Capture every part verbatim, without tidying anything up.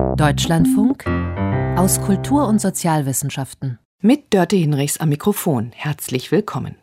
Deutschlandfunk aus Kultur- und Sozialwissenschaften. Mit Dörte Hinrichs am Mikrofon. Herzlich willkommen.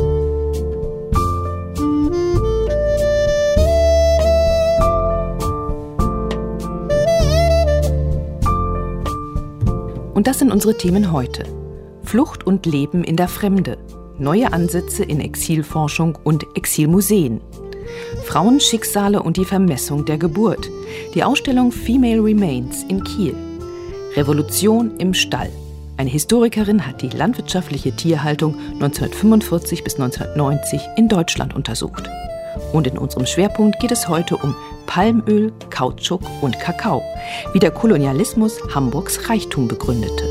Und das sind unsere Themen heute. Flucht und Leben in der Fremde. Neue Ansätze in Exilforschung und Exilmuseen. Frauenschicksale und die Vermessung der Geburt. Die Ausstellung Female Remains in Kiel. Revolution im Stall. Eine Historikerin hat die landwirtschaftliche Tierhaltung neunzehnhundertfünfundvierzig bis neunzehnhundertneunzig in Deutschland untersucht. Und in unserem Schwerpunkt geht es heute um Palmöl, Kautschuk und Kakao, wie der Kolonialismus Hamburgs Reichtum begründete.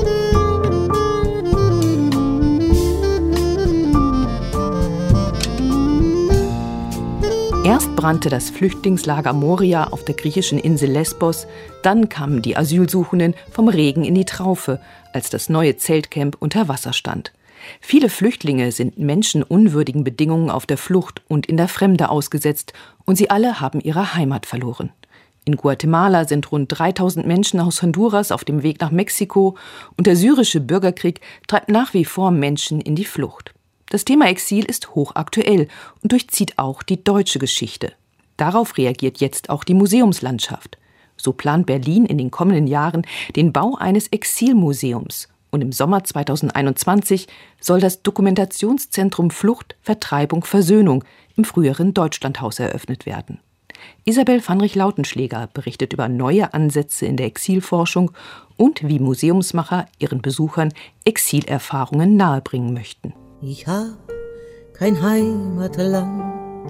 Erst brannte das Flüchtlingslager Moria auf der griechischen Insel Lesbos, dann kamen die Asylsuchenden vom Regen in die Traufe, als das neue Zeltcamp unter Wasser stand. Viele Flüchtlinge sind menschenunwürdigen Bedingungen auf der Flucht und in der Fremde ausgesetzt, und sie alle haben ihre Heimat verloren. In Guatemala sind rund dreitausend Menschen aus Honduras auf dem Weg nach Mexiko, und der syrische Bürgerkrieg treibt nach wie vor Menschen in die Flucht. Das Thema Exil ist hochaktuell und durchzieht auch die deutsche Geschichte. Darauf reagiert jetzt auch die Museumslandschaft. So plant Berlin in den kommenden Jahren den Bau eines Exilmuseums. Und im Sommer zweitausendeinundzwanzig soll das Dokumentationszentrum Flucht, Vertreibung, Versöhnung im früheren Deutschlandhaus eröffnet werden. Isabel Vanrich-Lautenschläger berichtet über neue Ansätze in der Exilforschung und wie Museumsmacher ihren Besuchern Exilerfahrungen nahebringen möchten. Ich hab kein Heimatland,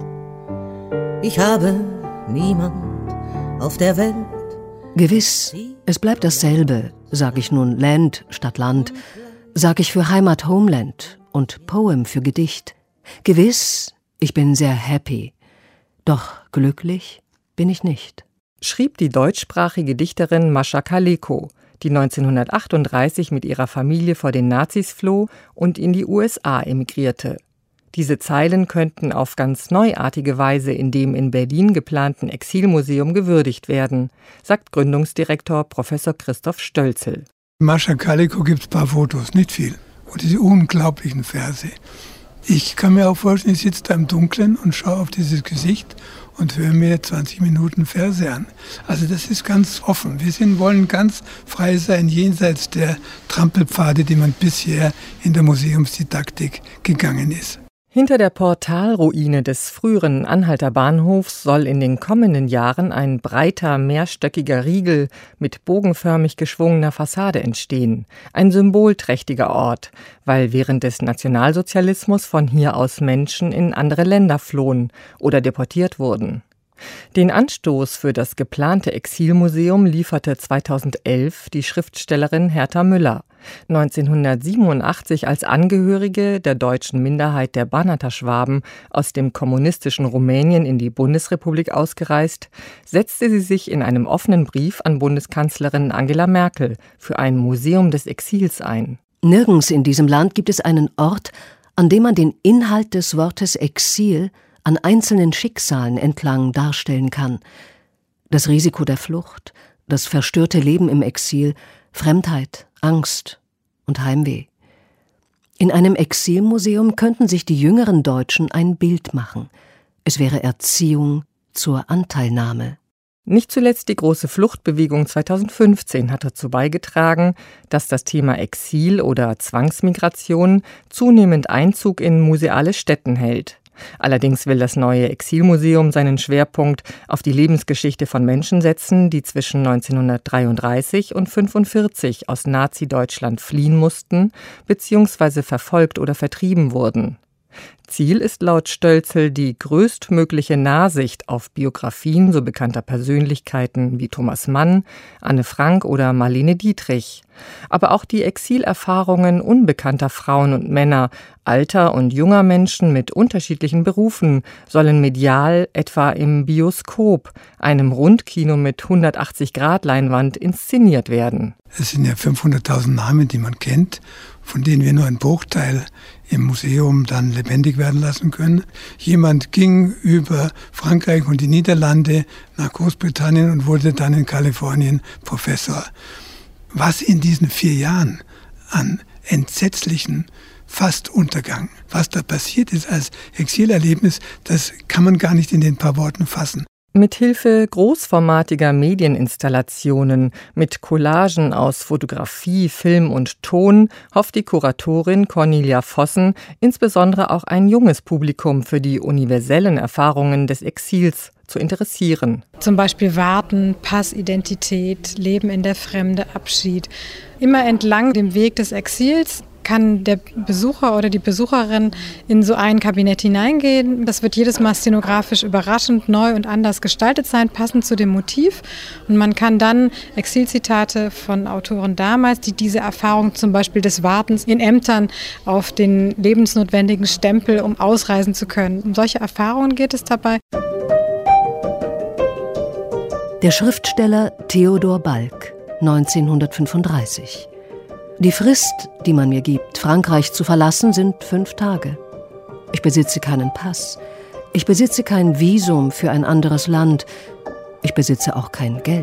ich habe niemand auf der Welt. Gewiss, es bleibt dasselbe, sag ich nun Land statt Land, sag ich für Heimat Homeland und Poem für Gedicht. Gewiss, ich bin sehr happy, doch glücklich bin ich nicht. Schrieb die deutschsprachige Dichterin Mascha Kaleko, die neunzehnhundertachtunddreißig mit ihrer Familie vor den Nazis floh und in die U S A emigrierte. Diese Zeilen könnten auf ganz neuartige Weise in dem in Berlin geplanten Exilmuseum gewürdigt werden, sagt Gründungsdirektor Professor Christoph Stölzel. Mascha Kaleko gibt es ein paar Fotos, nicht viel. Und diese unglaublichen Verse. Ich kann mir auch vorstellen, ich sitze da im Dunkeln und schaue auf dieses Gesicht und höre mir zwanzig Minuten Verse an. Also das ist ganz offen. Wir sind, wollen ganz frei sein, jenseits der Trampelpfade, die man bisher in der Museumsdidaktik gegangen ist. Hinter der Portalruine des früheren Anhalter Bahnhofs soll in den kommenden Jahren ein breiter, mehrstöckiger Riegel mit bogenförmig geschwungener Fassade entstehen. Ein symbolträchtiger Ort, weil während des Nationalsozialismus von hier aus Menschen in andere Länder flohen oder deportiert wurden. Den Anstoß für das geplante Exilmuseum lieferte zweitausendelf die Schriftstellerin Hertha Müller. neunzehnhundertsiebenundachtzig als Angehörige der deutschen Minderheit der Banata-Schwaben aus dem kommunistischen Rumänien in die Bundesrepublik ausgereist, setzte sie sich in einem offenen Brief an Bundeskanzlerin Angela Merkel für ein Museum des Exils ein. Nirgends in diesem Land gibt es einen Ort, an dem man den Inhalt des Wortes Exil an einzelnen Schicksalen entlang darstellen kann. Das Risiko der Flucht, das verstörte Leben im Exil, Fremdheit, Angst und Heimweh. In einem Exilmuseum könnten sich die jüngeren Deutschen ein Bild machen. Es wäre Erziehung zur Anteilnahme. Nicht zuletzt die große Fluchtbewegung zweitausendfünfzehn hat dazu beigetragen, dass das Thema Exil oder Zwangsmigration zunehmend Einzug in museale Stätten hält. Allerdings will das neue Exilmuseum seinen Schwerpunkt auf die Lebensgeschichte von Menschen setzen, die zwischen neunzehnhundertdreiunddreißig und fünfundvierzig aus Nazi-Deutschland fliehen mussten bzw. verfolgt oder vertrieben wurden. Ziel ist laut Stölzel die größtmögliche Nahsicht auf Biografien so bekannter Persönlichkeiten wie Thomas Mann, Anne Frank oder Marlene Dietrich. Aber auch die Exilerfahrungen unbekannter Frauen und Männer, alter und junger Menschen mit unterschiedlichen Berufen sollen medial etwa im Bioskop, einem Rundkino mit hundertachtzig Grad Leinwand, inszeniert werden. Es sind ja fünfhunderttausend Namen, die man kennt, von denen wir nur einen Bruchteil im Museum dann lebendig werden lassen können. Jemand ging über Frankreich und die Niederlande nach Großbritannien und wurde dann in Kalifornien Professor. Was in diesen vier Jahren an entsetzlichen Fastuntergang, was da passiert ist als Exilerlebnis, das kann man gar nicht in den paar Worten fassen. Mithilfe großformatiger Medieninstallationen mit Collagen aus Fotografie, Film und Ton hofft die Kuratorin Cornelia Vossen, insbesondere auch ein junges Publikum für die universellen Erfahrungen des Exils zu interessieren. Zum Beispiel Warten, Passidentität, Leben in der Fremde, Abschied. Immer entlang dem Weg des Exils kann der Besucher oder die Besucherin in so ein Kabinett hineingehen. Das wird jedes Mal szenografisch überraschend, neu und anders gestaltet sein, passend zu dem Motiv. Und man kann dann Exilzitate von Autoren damals, die diese Erfahrung zum Beispiel des Wartens in Ämtern auf den lebensnotwendigen Stempel, um ausreisen zu können. Um solche Erfahrungen geht es dabei. Der Schriftsteller Theodor Balk, neunzehnhundertfünfunddreißig. Die Frist, die man mir gibt, Frankreich zu verlassen, sind fünf Tage. Ich besitze keinen Pass. Ich besitze kein Visum für ein anderes Land. Ich besitze auch kein Geld.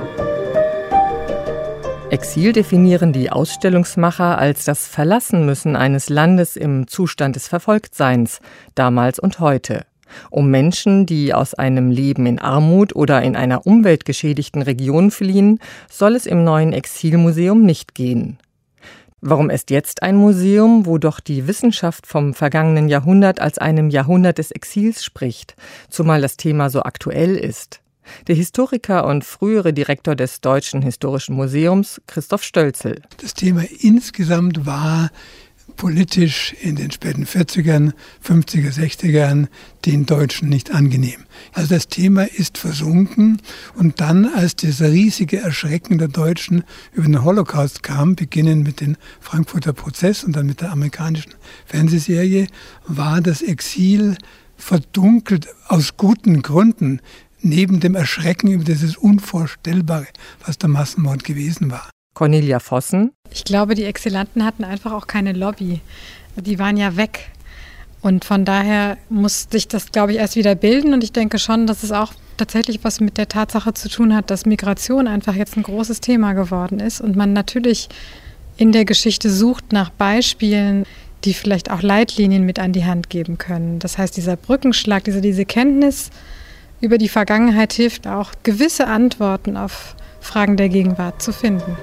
Exil definieren die Ausstellungsmacher als das Verlassenmüssen eines Landes im Zustand des Verfolgtseins, damals und heute. Um Menschen, die aus einem Leben in Armut oder in einer umweltgeschädigten Region fliehen, soll es im neuen Exilmuseum nicht gehen. Warum ist jetzt ein Museum, wo doch die Wissenschaft vom vergangenen Jahrhundert als einem Jahrhundert des Exils spricht, zumal das Thema so aktuell ist? Der Historiker und frühere Direktor des Deutschen Historischen Museums, Christoph Stölzel. Das Thema insgesamt war politisch in den späten vierzigern, fünfziger, sechzigern den Deutschen nicht angenehm. Also das Thema ist versunken und dann, als dieser riesige Erschrecken der Deutschen über den Holocaust kam, beginnend mit dem Frankfurter Prozess und dann mit der amerikanischen Fernsehserie, war das Exil verdunkelt aus guten Gründen, neben dem Erschrecken über dieses Unvorstellbare, was der Massenmord gewesen war. Cornelia Vossen. Ich glaube, die Exilanten hatten einfach auch keine Lobby. Die waren ja weg. Und von daher muss sich das, glaube ich, erst wieder bilden. Und ich denke schon, dass es auch tatsächlich was mit der Tatsache zu tun hat, dass Migration einfach jetzt ein großes Thema geworden ist. Und man natürlich in der Geschichte sucht nach Beispielen, die vielleicht auch Leitlinien mit an die Hand geben können. Das heißt, dieser Brückenschlag, diese, diese Kenntnis über die Vergangenheit hilft auch, gewisse Antworten auf Fragen der Gegenwart zu finden.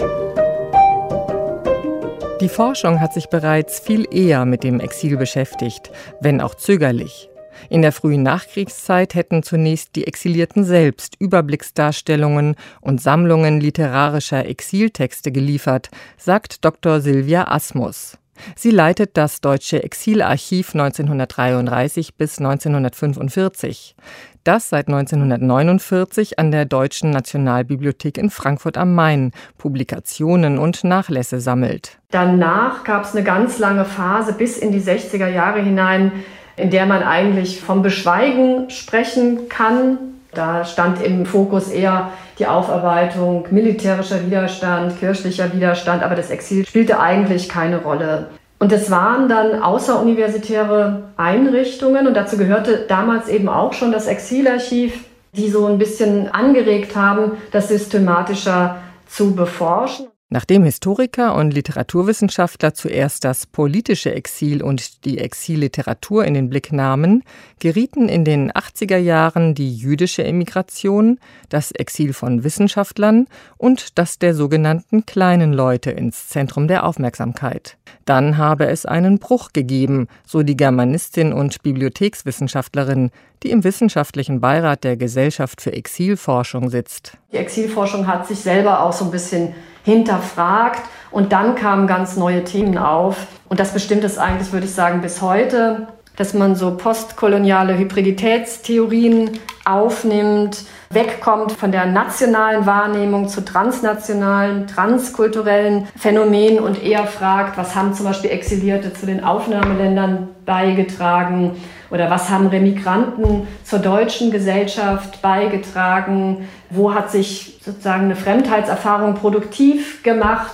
Die Forschung hat sich bereits viel eher mit dem Exil beschäftigt, wenn auch zögerlich. In der frühen Nachkriegszeit hätten zunächst die Exilierten selbst Überblicksdarstellungen und Sammlungen literarischer Exiltexte geliefert, sagt Doktor Silvia Asmus. Sie leitet das Deutsche Exilarchiv neunzehnhundertdreiunddreißig bis neunzehnhundertfünfundvierzig, das seit neunzehnhundertneunundvierzig an der Deutschen Nationalbibliothek in Frankfurt am Main Publikationen und Nachlässe sammelt. Danach gab es eine ganz lange Phase bis in die sechziger Jahre hinein, in der man eigentlich vom Beschweigen sprechen kann. Da stand im Fokus eher die Aufarbeitung militärischer Widerstand, kirchlicher Widerstand, aber das Exil spielte eigentlich keine Rolle. Und es waren dann außeruniversitäre Einrichtungen und dazu gehörte damals eben auch schon das Exilarchiv, die so ein bisschen angeregt haben, das systematischer zu beforschen. Nachdem Historiker und Literaturwissenschaftler zuerst das politische Exil und die Exilliteratur in den Blick nahmen, gerieten in den achtziger Jahren die jüdische Emigration, das Exil von Wissenschaftlern und das der sogenannten kleinen Leute ins Zentrum der Aufmerksamkeit. Dann habe es einen Bruch gegeben, so die Germanistin und Bibliothekswissenschaftlerin, die im wissenschaftlichen Beirat der Gesellschaft für Exilforschung sitzt. Die Exilforschung hat sich selber auch so ein bisschen hinterfragt und dann kamen ganz neue Themen auf. Und das bestimmt es eigentlich, würde ich sagen, bis heute, dass man so postkoloniale Hybriditätstheorien aufnimmt, wegkommt von der nationalen Wahrnehmung zu transnationalen, transkulturellen Phänomenen und eher fragt, was haben zum Beispiel Exilierte zu den Aufnahmeländern beigetragen oder was haben Remigranten zur deutschen Gesellschaft beigetragen, wo hat sich sozusagen eine Fremdheitserfahrung produktiv gemacht.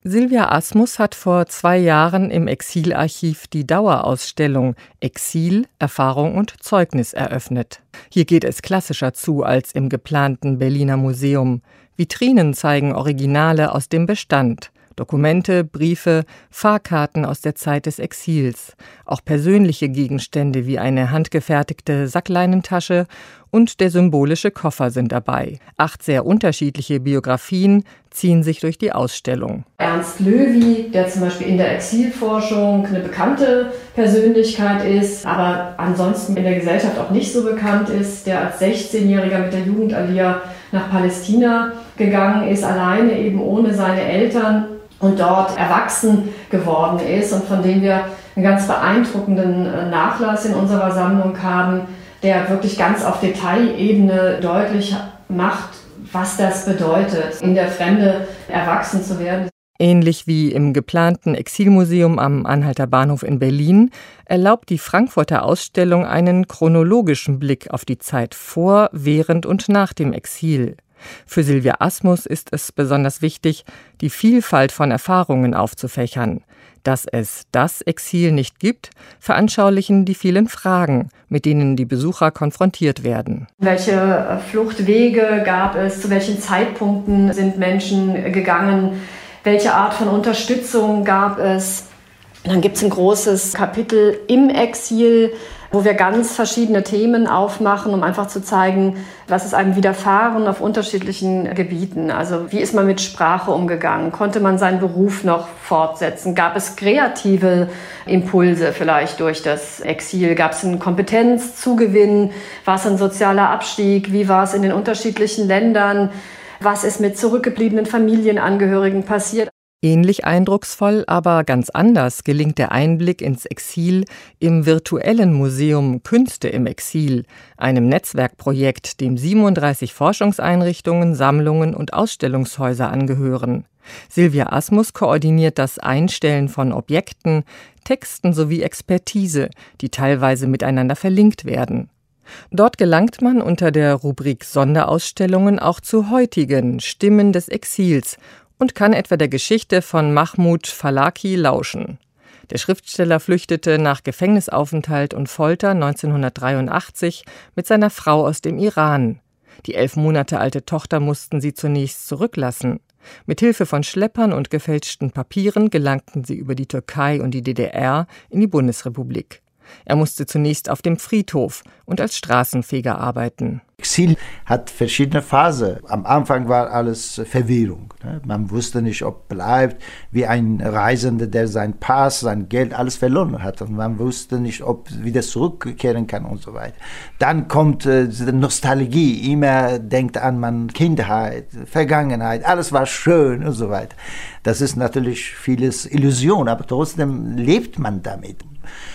Silvia Asmus hat vor zwei Jahren im Exilarchiv die Dauerausstellung Exil, Erfahrung und Zeugnis eröffnet. Hier geht es klassischer zu als im geplanten Berliner Museum. Vitrinen zeigen Originale aus dem Bestand. Dokumente, Briefe, Fahrkarten aus der Zeit des Exils. Auch persönliche Gegenstände wie eine handgefertigte Sackleinentasche und der symbolische Koffer sind dabei. Acht sehr unterschiedliche Biografien ziehen sich durch die Ausstellung. Ernst Löwy, der zum Beispiel in der Exilforschung eine bekannte Persönlichkeit ist, aber ansonsten in der Gesellschaft auch nicht so bekannt ist, der als sechzehnjähriger mit der Jugendallier nach Palästina gegangen ist, alleine eben ohne seine Eltern und dort erwachsen geworden ist und von dem wir einen ganz beeindruckenden Nachlass in unserer Sammlung haben, der wirklich ganz auf Detailebene deutlich macht, was das bedeutet, in der Fremde erwachsen zu werden. Ähnlich wie im geplanten Exilmuseum am Anhalter Bahnhof in Berlin erlaubt die Frankfurter Ausstellung einen chronologischen Blick auf die Zeit vor, während und nach dem Exil. Für Silvia Asmus ist es besonders wichtig, die Vielfalt von Erfahrungen aufzufächern. Dass es das Exil nicht gibt, veranschaulichen die vielen Fragen, mit denen die Besucher konfrontiert werden. Welche Fluchtwege gab es? Zu welchen Zeitpunkten sind Menschen gegangen? Welche Art von Unterstützung gab es? Dann gibt es ein großes Kapitel im Exil, wo wir ganz verschiedene Themen aufmachen, um einfach zu zeigen, was ist einem widerfahren auf unterschiedlichen Gebieten. Also wie ist man mit Sprache umgegangen? Konnte man seinen Beruf noch fortsetzen? Gab es kreative Impulse vielleicht durch das Exil? Gab es einen Kompetenzzugewinn? War es ein sozialer Abstieg? Wie war es in den unterschiedlichen Ländern? Was ist mit zurückgebliebenen Familienangehörigen passiert? Ähnlich eindrucksvoll, aber ganz anders gelingt der Einblick ins Exil im virtuellen Museum Künste im Exil, einem Netzwerkprojekt, dem siebenunddreißig Forschungseinrichtungen, Sammlungen und Ausstellungshäuser angehören. Silvia Asmus koordiniert das Einstellen von Objekten, Texten sowie Expertise, die teilweise miteinander verlinkt werden. Dort gelangt man unter der Rubrik Sonderausstellungen auch zu heutigen Stimmen des Exils und kann etwa der Geschichte von Mahmoud Falaki lauschen. Der Schriftsteller flüchtete nach Gefängnisaufenthalt und Folter neunzehnhundertdreiundachtzig mit seiner Frau aus dem Iran. Die elf Monate alte Tochter mussten sie zunächst zurücklassen. Mit Hilfe von Schleppern und gefälschten Papieren gelangten sie über die Türkei und die D D R in die Bundesrepublik. Er musste zunächst auf dem Friedhof und als Straßenfeger arbeiten. Exil hat verschiedene Phasen. Am Anfang war alles Verwirrung. Man wusste nicht, ob bleibt, wie ein Reisender, der sein Pass, sein Geld, alles verloren hat. Und man wusste nicht, ob wieder zurückkehren kann und so weiter. Dann kommt äh, die Nostalgie. Immer denkt an man Kindheit, Vergangenheit, alles war schön und so weiter. Das ist natürlich vieles Illusion, aber trotzdem lebt man damit.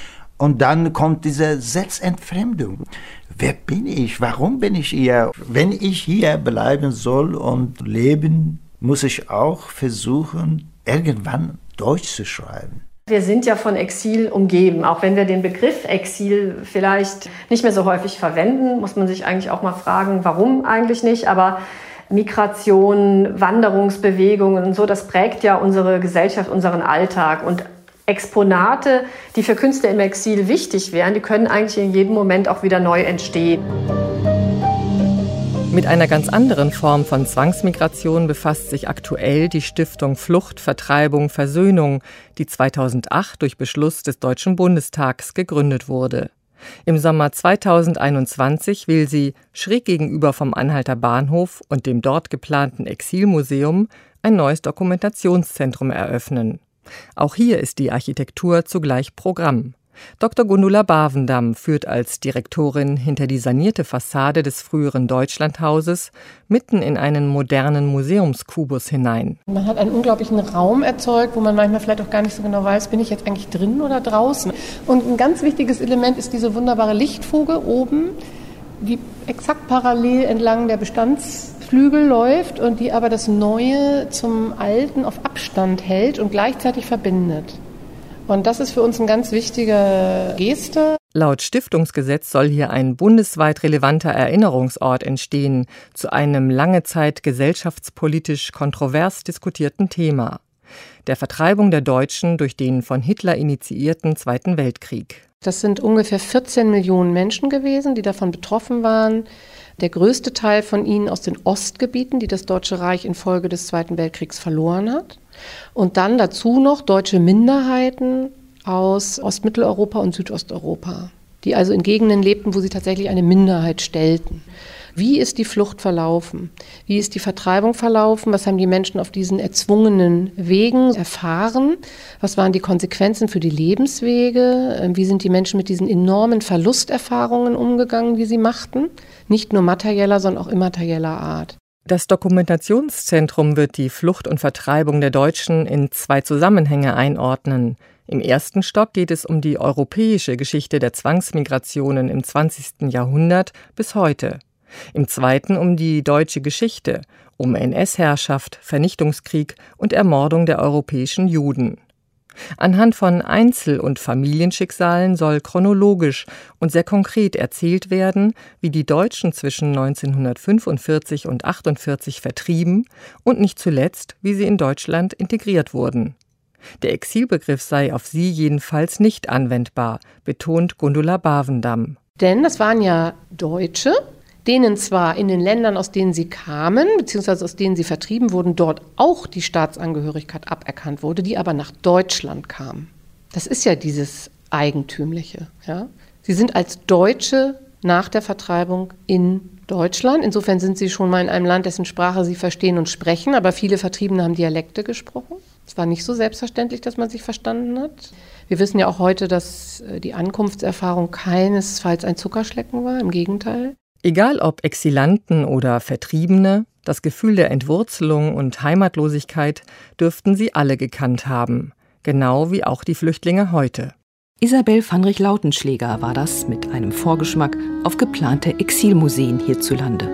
Und dann kommt diese Selbstentfremdung. Wer bin ich? Warum bin ich hier? Wenn ich hier bleiben soll und leben, muss ich auch versuchen, irgendwann Deutsch zu schreiben. Wir sind ja von Exil umgeben. Auch wenn wir den Begriff Exil vielleicht nicht mehr so häufig verwenden, muss man sich eigentlich auch mal fragen, warum eigentlich nicht. Aber Migration, Wanderungsbewegungen und so, das prägt ja unsere Gesellschaft, unseren Alltag. Und Exponate, die für Künstler im Exil wichtig wären, die können eigentlich in jedem Moment auch wieder neu entstehen. Mit einer ganz anderen Form von Zwangsmigration befasst sich aktuell die Stiftung Flucht, Vertreibung, Versöhnung, die zweitausendacht durch Beschluss des Deutschen Bundestags gegründet wurde. Im Sommer zweitausendeinundzwanzig will sie schräg gegenüber vom Anhalter Bahnhof und dem dort geplanten Exilmuseum ein neues Dokumentationszentrum eröffnen. Auch hier ist die Architektur zugleich Programm. Doktor Gundula Bavendam führt als Direktorin hinter die sanierte Fassade des früheren Deutschlandhauses mitten in einen modernen Museumskubus hinein. Man hat einen unglaublichen Raum erzeugt, wo man manchmal vielleicht auch gar nicht so genau weiß, bin ich jetzt eigentlich drin oder draußen. Und ein ganz wichtiges Element ist diese wunderbare Lichtfuge oben, die exakt parallel entlang der Bestands Flügel läuft und die aber das Neue zum Alten auf Abstand hält und gleichzeitig verbindet. Und das ist für uns eine ganz wichtige Geste. Laut Stiftungsgesetz soll hier ein bundesweit relevanter Erinnerungsort entstehen zu einem lange Zeit gesellschaftspolitisch kontrovers diskutierten Thema. der Vertreibung der Deutschen durch den von Hitler initiierten Zweiten Weltkrieg. Das sind ungefähr vierzehn Millionen Menschen gewesen, die davon betroffen waren. Der größte Teil von ihnen aus den Ostgebieten, die das Deutsche Reich infolge des Zweiten Weltkriegs verloren hat. Und dann dazu noch deutsche Minderheiten aus Ostmitteleuropa und Südosteuropa, die also in Gegenden lebten, wo sie tatsächlich eine Minderheit stellten. Wie ist die Flucht verlaufen? Wie ist die Vertreibung verlaufen? Was haben die Menschen auf diesen erzwungenen Wegen erfahren? Was waren die Konsequenzen für die Lebenswege? Wie sind die Menschen mit diesen enormen Verlusterfahrungen umgegangen, die sie machten? Nicht nur materieller, sondern auch immaterieller Art. Das Dokumentationszentrum wird die Flucht und Vertreibung der Deutschen in zwei Zusammenhänge einordnen. Im ersten Stock geht es um die europäische Geschichte der Zwangsmigrationen im zwanzigsten Jahrhundert bis heute. Im zweiten um die deutsche Geschichte, um N S-Herrschaft, Vernichtungskrieg und Ermordung der europäischen Juden. Anhand von Einzel- und Familienschicksalen soll chronologisch und sehr konkret erzählt werden, wie die Deutschen zwischen neunzehnhundertfünfundvierzig und achtundvierzig vertrieben und nicht zuletzt, wie sie in Deutschland integriert wurden. Der Exilbegriff sei auf sie jedenfalls nicht anwendbar, betont Gundula Bavendam. Denn das waren ja Deutsche, denen zwar in den Ländern, aus denen sie kamen, beziehungsweise aus denen sie vertrieben wurden, dort auch die Staatsangehörigkeit aberkannt wurde, die aber nach Deutschland kamen. Das ist ja dieses Eigentümliche. Ja? Sie sind als Deutsche nach der Vertreibung in Deutschland. Insofern sind sie schon mal in einem Land, dessen Sprache sie verstehen und sprechen, aber viele Vertriebene haben Dialekte gesprochen. Es war nicht so selbstverständlich, dass man sich verstanden hat. Wir wissen ja auch heute, dass die Ankunftserfahrung keinesfalls ein Zuckerschlecken war, im Gegenteil. Egal ob Exilanten oder Vertriebene, das Gefühl der Entwurzelung und Heimatlosigkeit dürften sie alle gekannt haben, genau wie auch die Flüchtlinge heute. Isabel Vanrich-Lautenschläger war das mit einem Vorgeschmack auf geplante Exilmuseen hierzulande.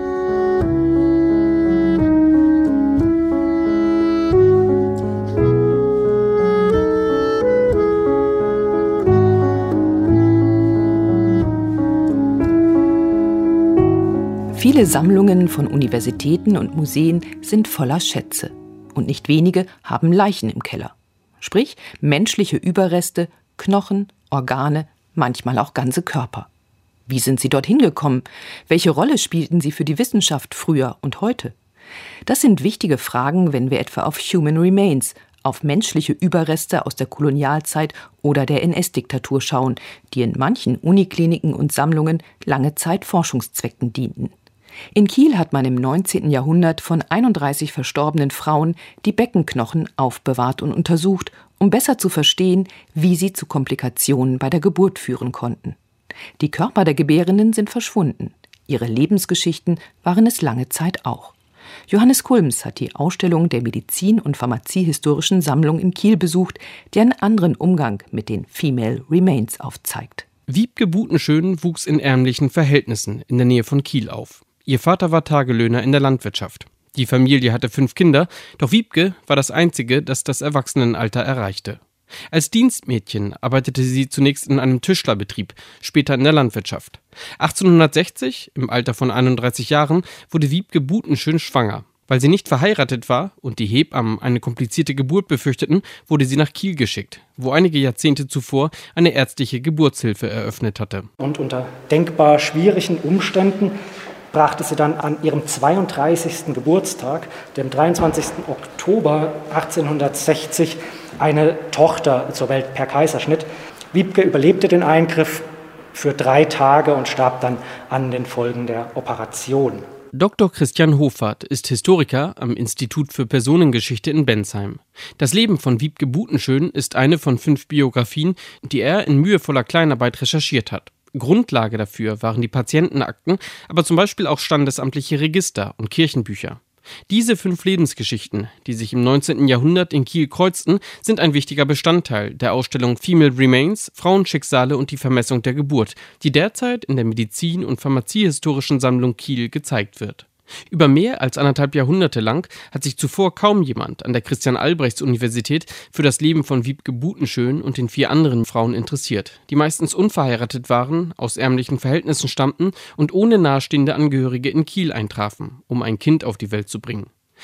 Viele Sammlungen von Universitäten und Museen sind voller Schätze. Und nicht wenige haben Leichen im Keller. Sprich, menschliche Überreste, Knochen, Organe, manchmal auch ganze Körper. Wie sind sie dorthin gekommen? Welche Rolle spielten sie für die Wissenschaft früher und heute? Das sind wichtige Fragen, wenn wir etwa auf Human Remains, auf menschliche Überreste aus der Kolonialzeit oder der N S-Diktatur schauen, die in manchen Unikliniken und Sammlungen lange Zeit Forschungszwecken dienten. In Kiel hat man im neunzehnten Jahrhundert von einunddreißig verstorbenen Frauen die Beckenknochen aufbewahrt und untersucht, um besser zu verstehen, wie sie zu Komplikationen bei der Geburt führen konnten. Die Körper der Gebärenden sind verschwunden. Ihre Lebensgeschichten waren es lange Zeit auch. Johannes Kulms hat die Ausstellung der Medizin- und Pharmaziehistorischen Sammlung in Kiel besucht, die einen anderen Umgang mit den Female Remains aufzeigt. Wiebke Butenschön wuchs in ärmlichen Verhältnissen in der Nähe von Kiel auf. Ihr Vater war Tagelöhner in der Landwirtschaft. Die Familie hatte fünf Kinder, doch Wiebke war das einzige, das das Erwachsenenalter erreichte. Als Dienstmädchen arbeitete sie zunächst in einem Tischlerbetrieb, später in der Landwirtschaft. achtzehnhundertsechzig, im Alter von einunddreißig Jahren, wurde Wiebke Butenschön schwanger. Weil sie nicht verheiratet war und die Hebammen eine komplizierte Geburt befürchteten, wurde sie nach Kiel geschickt, wo einige Jahrzehnte zuvor eine ärztliche Geburtshilfe eröffnet hatte. Und unter denkbar schwierigen Umständen brachte sie dann an ihrem zweiunddreißigsten Geburtstag, dem dreiundzwanzigsten Oktober achtzehnhundertsechzig, eine Tochter zur Welt per Kaiserschnitt. Wiebke überlebte den Eingriff für drei Tage und starb dann an den Folgen der Operation. Doktor Christian Hofart ist Historiker am Institut für Personengeschichte in Bensheim. Das Leben von Wiebke Butenschön ist eine von fünf Biografien, die er in mühevoller Kleinarbeit recherchiert hat. Grundlage dafür waren die Patientenakten, aber zum Beispiel auch standesamtliche Register und Kirchenbücher. Diese fünf Lebensgeschichten, die sich im neunzehnten Jahrhundert in Kiel kreuzten, sind ein wichtiger Bestandteil der Ausstellung Female Remains, Frauenschicksale und die Vermessung der Geburt, die derzeit in der Medizin- und Pharmaziehistorischen Sammlung Kiel gezeigt wird. Über mehr als anderthalb Jahrhunderte lang hat sich zuvor kaum jemand an der Christian-Albrechts-Universität für das Leben von Wiebke Butenschön und den vier anderen Frauen interessiert, die meistens unverheiratet waren, aus ärmlichen Verhältnissen stammten und ohne nahestehende Angehörige in Kiel eintrafen, um ein Kind auf die Welt zu bringen.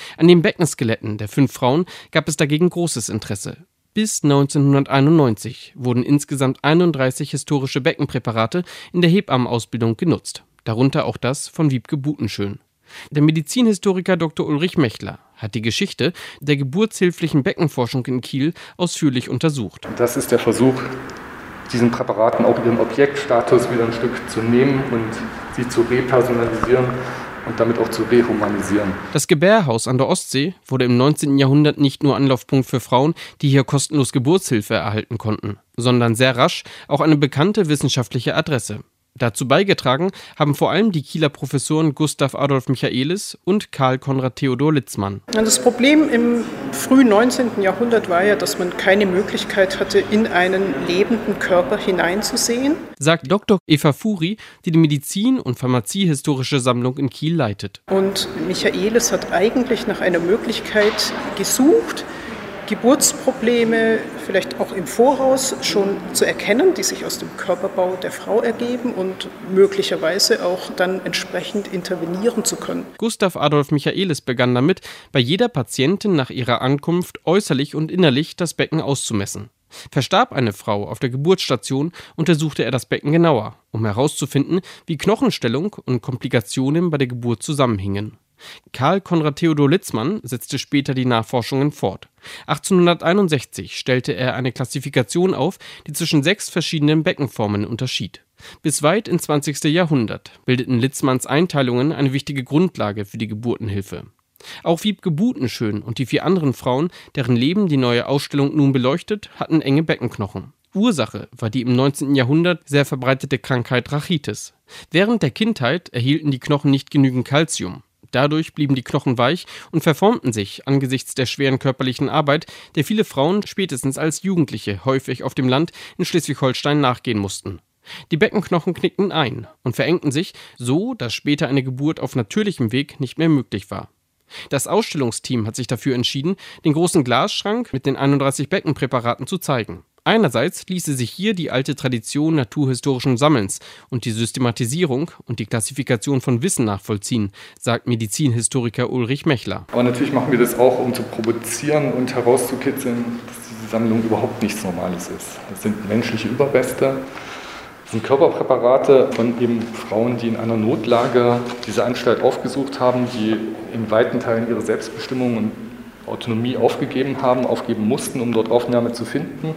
An den Beckenskeletten der fünf Frauen gab es dagegen großes Interesse. Bis neunzehnhunderteinundneunzig wurden insgesamt einunddreißig historische Beckenpräparate in der Hebammenausbildung genutzt, darunter auch das von Wiebke Butenschön. Der Medizinhistoriker Doktor Ulrich Mechler hat die Geschichte der geburtshilflichen Beckenforschung in Kiel ausführlich untersucht. Das ist der Versuch, diesen Präparaten auch ihren Objektstatus wieder ein Stück zu nehmen und sie zu repersonalisieren und damit auch zu rehumanisieren. Das Gebärhaus an der Ostsee wurde im neunzehnten Jahrhundert nicht nur Anlaufpunkt für Frauen, die hier kostenlos Geburtshilfe erhalten konnten, sondern sehr rasch auch eine bekannte wissenschaftliche Adresse. Dazu beigetragen haben vor allem die Kieler Professoren Gustav Adolf Michaelis und Karl Konrad Theodor Litzmann. Das Problem im frühen neunzehnten Jahrhundert war ja, dass man keine Möglichkeit hatte, in einen lebenden Körper hineinzusehen, sagt Doktor Eva Furi, die die Medizin- und Pharmaziehistorische Sammlung in Kiel leitet. Und Michaelis hat eigentlich nach einer Möglichkeit gesucht, Geburtsprobleme vielleicht auch im Voraus schon zu erkennen, die sich aus dem Körperbau der Frau ergeben und möglicherweise auch dann entsprechend intervenieren zu können. Gustav Adolf Michaelis begann damit, bei jeder Patientin nach ihrer Ankunft äußerlich und innerlich das Becken auszumessen. Verstarb eine Frau auf der Geburtsstation, untersuchte er das Becken genauer, um herauszufinden, wie Knochenstellung und Komplikationen bei der Geburt zusammenhingen. Karl Konrad Theodor Litzmann setzte später die Nachforschungen fort. achtzehnhunderteinundsechzig stellte er eine Klassifikation auf, die zwischen sechs verschiedenen Beckenformen unterschied. Bis weit ins zwanzigste Jahrhundert bildeten Litzmanns Einteilungen eine wichtige Grundlage für die Geburtenhilfe. Auch Wiebke Butenschön und die vier anderen Frauen, deren Leben die neue Ausstellung nun beleuchtet, hatten enge Beckenknochen. Ursache war die im neunzehnten Jahrhundert sehr verbreitete Krankheit Rachitis. Während der Kindheit erhielten die Knochen nicht genügend Calcium. Dadurch blieben die Knochen weich und verformten sich angesichts der schweren körperlichen Arbeit, der viele Frauen spätestens als Jugendliche häufig auf dem Land in Schleswig-Holstein nachgehen mussten. Die Beckenknochen knickten ein und verengten sich, so dass später eine Geburt auf natürlichem Weg nicht mehr möglich war. Das Ausstellungsteam hat sich dafür entschieden, den großen Glasschrank mit den einunddreißig Beckenpräparaten zu zeigen. Einerseits ließe sich hier die alte Tradition naturhistorischen Sammelns und die Systematisierung und die Klassifikation von Wissen nachvollziehen, sagt Medizinhistoriker Ulrich Mechler. Aber natürlich machen wir das auch, um zu provozieren und herauszukitzeln, dass diese Sammlung überhaupt nichts Normales ist. Das sind menschliche Überreste, das sind Körperpräparate von eben Frauen, die in einer Notlage diese Anstalt aufgesucht haben, die in weiten Teilen ihre Selbstbestimmung und Autonomie aufgegeben haben, aufgeben mussten, um dort Aufnahme zu finden,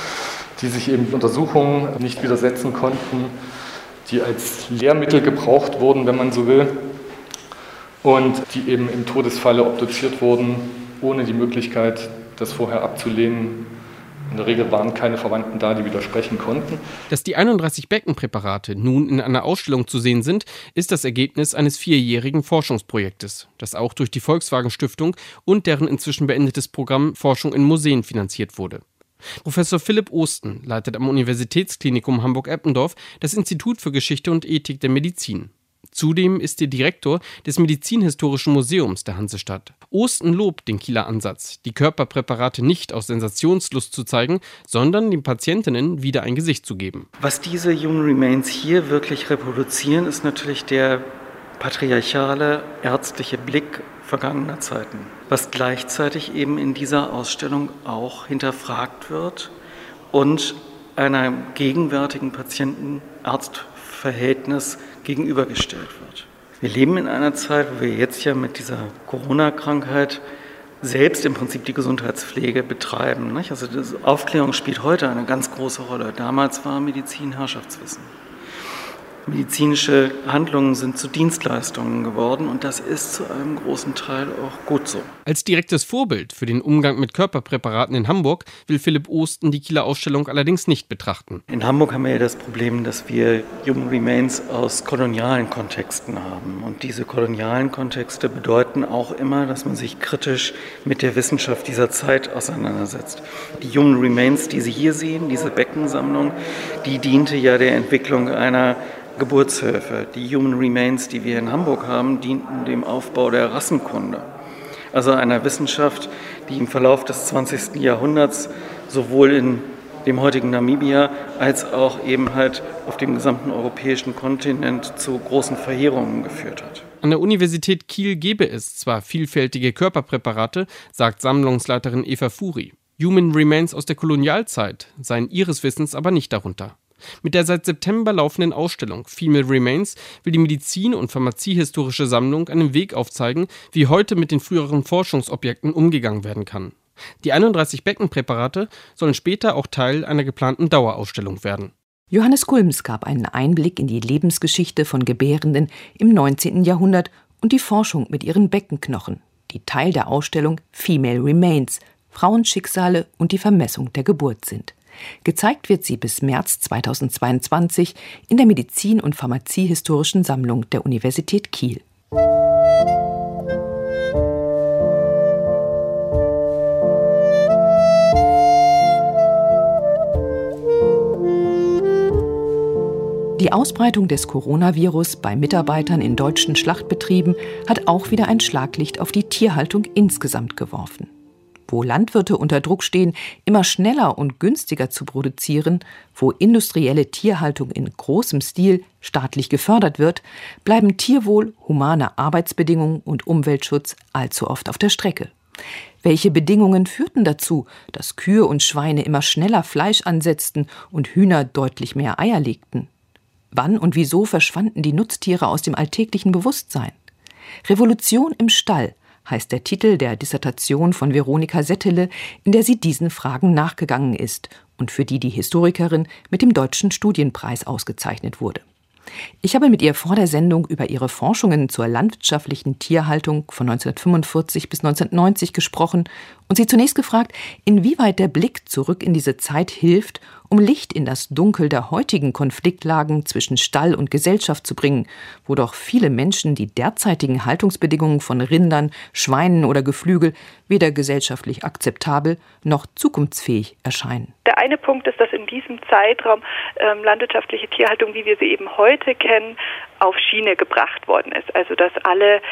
die sich eben Untersuchungen nicht widersetzen konnten, die als Lehrmittel gebraucht wurden, wenn man so will, und die eben im Todesfalle obduziert wurden, ohne die Möglichkeit, das vorher abzulehnen. In der Regel waren keine Verwandten da, die widersprechen konnten. Dass die einunddreißig Beckenpräparate nun in einer Ausstellung zu sehen sind, ist das Ergebnis eines vierjährigen Forschungsprojektes, das auch durch die Volkswagen Stiftung und deren inzwischen beendetes Programm Forschung in Museen finanziert wurde. Professor Philipp Osten leitet am Universitätsklinikum Hamburg-Eppendorf das Institut für Geschichte und Ethik der Medizin. Zudem ist er Direktor des Medizinhistorischen Museums der Hansestadt. Osten lobt den Kieler Ansatz, die Körperpräparate nicht aus Sensationslust zu zeigen, sondern den Patientinnen wieder ein Gesicht zu geben. Was diese Human Remains hier wirklich reproduzieren, ist natürlich der patriarchale ärztliche Blick vergangener Zeiten, was gleichzeitig eben in dieser Ausstellung auch hinterfragt wird und einer gegenwärtigen Patienten-Arzt-Verhältnis gegenübergestellt wird. Wir leben in einer Zeit, wo wir jetzt ja mit dieser Corona-Krankheit selbst im Prinzip die Gesundheitspflege betreiben. Nicht? Also die Aufklärung spielt heute eine ganz große Rolle. Damals war Medizin Herrschaftswissen. Medizinische Handlungen sind zu Dienstleistungen geworden und das ist zu einem großen Teil auch gut so. Als direktes Vorbild für den Umgang mit Körperpräparaten in Hamburg will Philipp Osten die Kieler Ausstellung allerdings nicht betrachten. In Hamburg haben wir ja das Problem, dass wir Human Remains aus kolonialen Kontexten haben. Und diese kolonialen Kontexte bedeuten auch immer, dass man sich kritisch mit der Wissenschaft dieser Zeit auseinandersetzt. Die Human Remains, die Sie hier sehen, diese Beckensammlung, die diente ja der Entwicklung einer Geburtshilfe. Die Human Remains, die wir in Hamburg haben, dienten dem Aufbau der Rassenkunde. Also einer Wissenschaft, die im Verlauf des zwanzigsten Jahrhunderts sowohl in dem heutigen Namibia, als auch eben halt auf dem gesamten europäischen Kontinent zu großen Verheerungen geführt hat. An der Universität Kiel gebe es zwar vielfältige Körperpräparate, sagt Sammlungsleiterin Eva Furi. Human Remains aus der Kolonialzeit seien ihres Wissens aber nicht darunter. Mit der seit September laufenden Ausstellung Female Remains will die Medizin- und Pharmaziehistorische Sammlung einen Weg aufzeigen, wie heute mit den früheren Forschungsobjekten umgegangen werden kann. Die einunddreißig Beckenpräparate sollen später auch Teil einer geplanten Dauerausstellung werden. Johannes Kulms gab einen Einblick in die Lebensgeschichte von Gebärenden im neunzehnten Jahrhundert und die Forschung mit ihren Beckenknochen, die Teil der Ausstellung Female Remains, Frauenschicksale und die Vermessung der Geburt sind. Gezeigt wird sie bis März zweitausendzweiundzwanzig in der Medizin- und Pharmaziehistorischen Sammlung der Universität Kiel. Die Ausbreitung des Coronavirus bei Mitarbeitern in deutschen Schlachtbetrieben hat auch wieder ein Schlaglicht auf die Tierhaltung insgesamt geworfen. Wo Landwirte unter Druck stehen, immer schneller und günstiger zu produzieren, wo industrielle Tierhaltung in großem Stil staatlich gefördert wird, bleiben Tierwohl, humane Arbeitsbedingungen und Umweltschutz allzu oft auf der Strecke. Welche Bedingungen führten dazu, dass Kühe und Schweine immer schneller Fleisch ansetzten und Hühner deutlich mehr Eier legten? Wann und wieso verschwanden die Nutztiere aus dem alltäglichen Bewusstsein? Revolution im Stall heißt der Titel der Dissertation von Veronika Settele, in der sie diesen Fragen nachgegangen ist und für die die Historikerin mit dem Deutschen Studienpreis ausgezeichnet wurde. Ich habe mit ihr vor der Sendung über ihre Forschungen zur landwirtschaftlichen Tierhaltung von neunzehnhundertfünfundvierzig bis neunzehnhundertneunzig gesprochen und sie zunächst gefragt, inwieweit der Blick zurück in diese Zeit hilft, um Licht in das Dunkel der heutigen Konfliktlagen zwischen Stall und Gesellschaft zu bringen, wo doch viele Menschen die derzeitigen Haltungsbedingungen von Rindern, Schweinen oder Geflügel weder gesellschaftlich akzeptabel noch zukunftsfähig erscheinen. Der eine Punkt ist, dass in diesem Zeitraum ähm, landwirtschaftliche Tierhaltung, wie wir sie eben heute kennen, auf Schiene gebracht worden ist. Also dass alle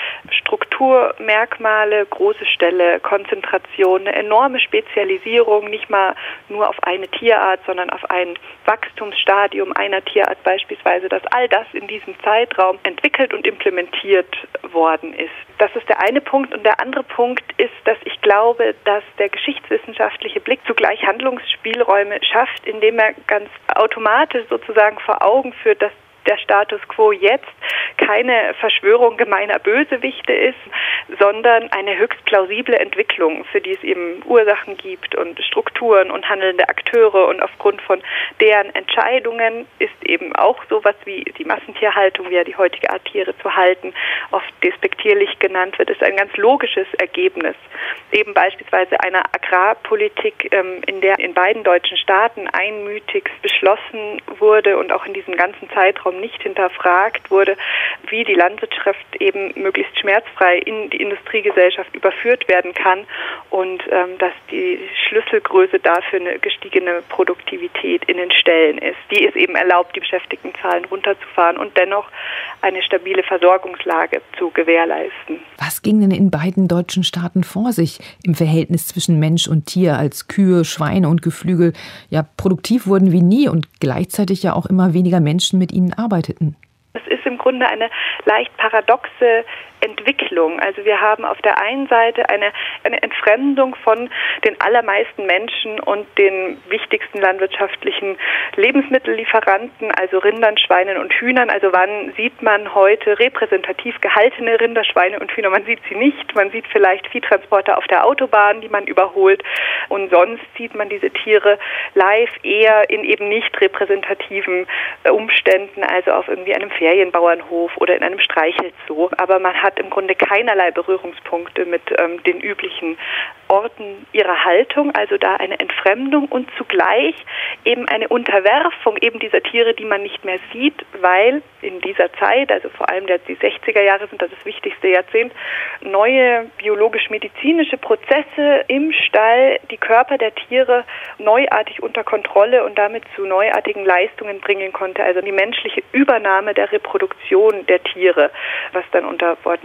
Strukturmerkmale, große Ställe, Konzentration, eine enorme Spezialisierung, nicht mal nur auf eine Tierart, sondern auf ein Wachstumsstadium einer Tierart beispielsweise, dass all das in diesem Zeitraum entwickelt und implementiert worden ist. Das ist der eine Punkt. Und der andere Punkt ist, dass ich glaube, dass der geschichtswissenschaftliche Blick zugleich Handlungsspielräume schafft, indem er ganz automatisch sozusagen vor Augen führt, dass der Status quo jetzt keine Verschwörung gemeiner Bösewichte ist, sondern eine höchst plausible Entwicklung, für die es eben Ursachen gibt und Strukturen und handelnde Akteure, und aufgrund von deren Entscheidungen ist eben auch sowas wie die Massentierhaltung, wie ja die heutige Art Tiere zu halten, oft despektierlich genannt wird, ist ein ganz logisches Ergebnis. Eben beispielsweise einer Agrarpolitik, in der in beiden deutschen Staaten einmütigst beschlossen wurde und auch in diesem ganzen Zeitraum nicht hinterfragt wurde, wie die Landwirtschaft eben möglichst schmerzfrei in die Industriegesellschaft überführt werden kann und ähm, dass die Schlüsselgröße dafür eine gestiegene Produktivität in den Ställen ist, die es eben erlaubt, die Beschäftigtenzahlen runterzufahren und dennoch eine stabile Versorgungslage zu gewährleisten. Was ging denn in beiden deutschen Staaten vor sich im Verhältnis zwischen Mensch und Tier, als Kühe, Schweine und Geflügel ja produktiv wurden wie nie und gleichzeitig ja auch immer weniger Menschen mit ihnen arbeiteten? Es ist im Grunde eine leicht paradoxe Entwicklung. Also wir haben auf der einen Seite eine, eine Entfremdung von den allermeisten Menschen und den wichtigsten landwirtschaftlichen Lebensmittellieferanten, also Rindern, Schweinen und Hühnern. Also wann sieht man heute repräsentativ gehaltene Rinder, Schweine und Hühner? Man sieht sie nicht. Man sieht vielleicht Viehtransporter auf der Autobahn, die man überholt. Und sonst sieht man diese Tiere live eher in eben nicht repräsentativen Umständen, also auf irgendwie einem Ferienbauernhof oder in einem Streichelzoo. Aber man hat hat im Grunde keinerlei Berührungspunkte mit ähm, den üblichen Orten ihrer Haltung, also da eine Entfremdung und zugleich eben eine Unterwerfung eben dieser Tiere, die man nicht mehr sieht, weil in dieser Zeit, also vor allem die sechziger Jahre sind das das wichtigste Jahrzehnt, neue biologisch-medizinische Prozesse im Stall die Körper der Tiere neuartig unter Kontrolle und damit zu neuartigen Leistungen bringen konnte, also die menschliche Übernahme der Reproduktion der Tiere, was dann unter Worten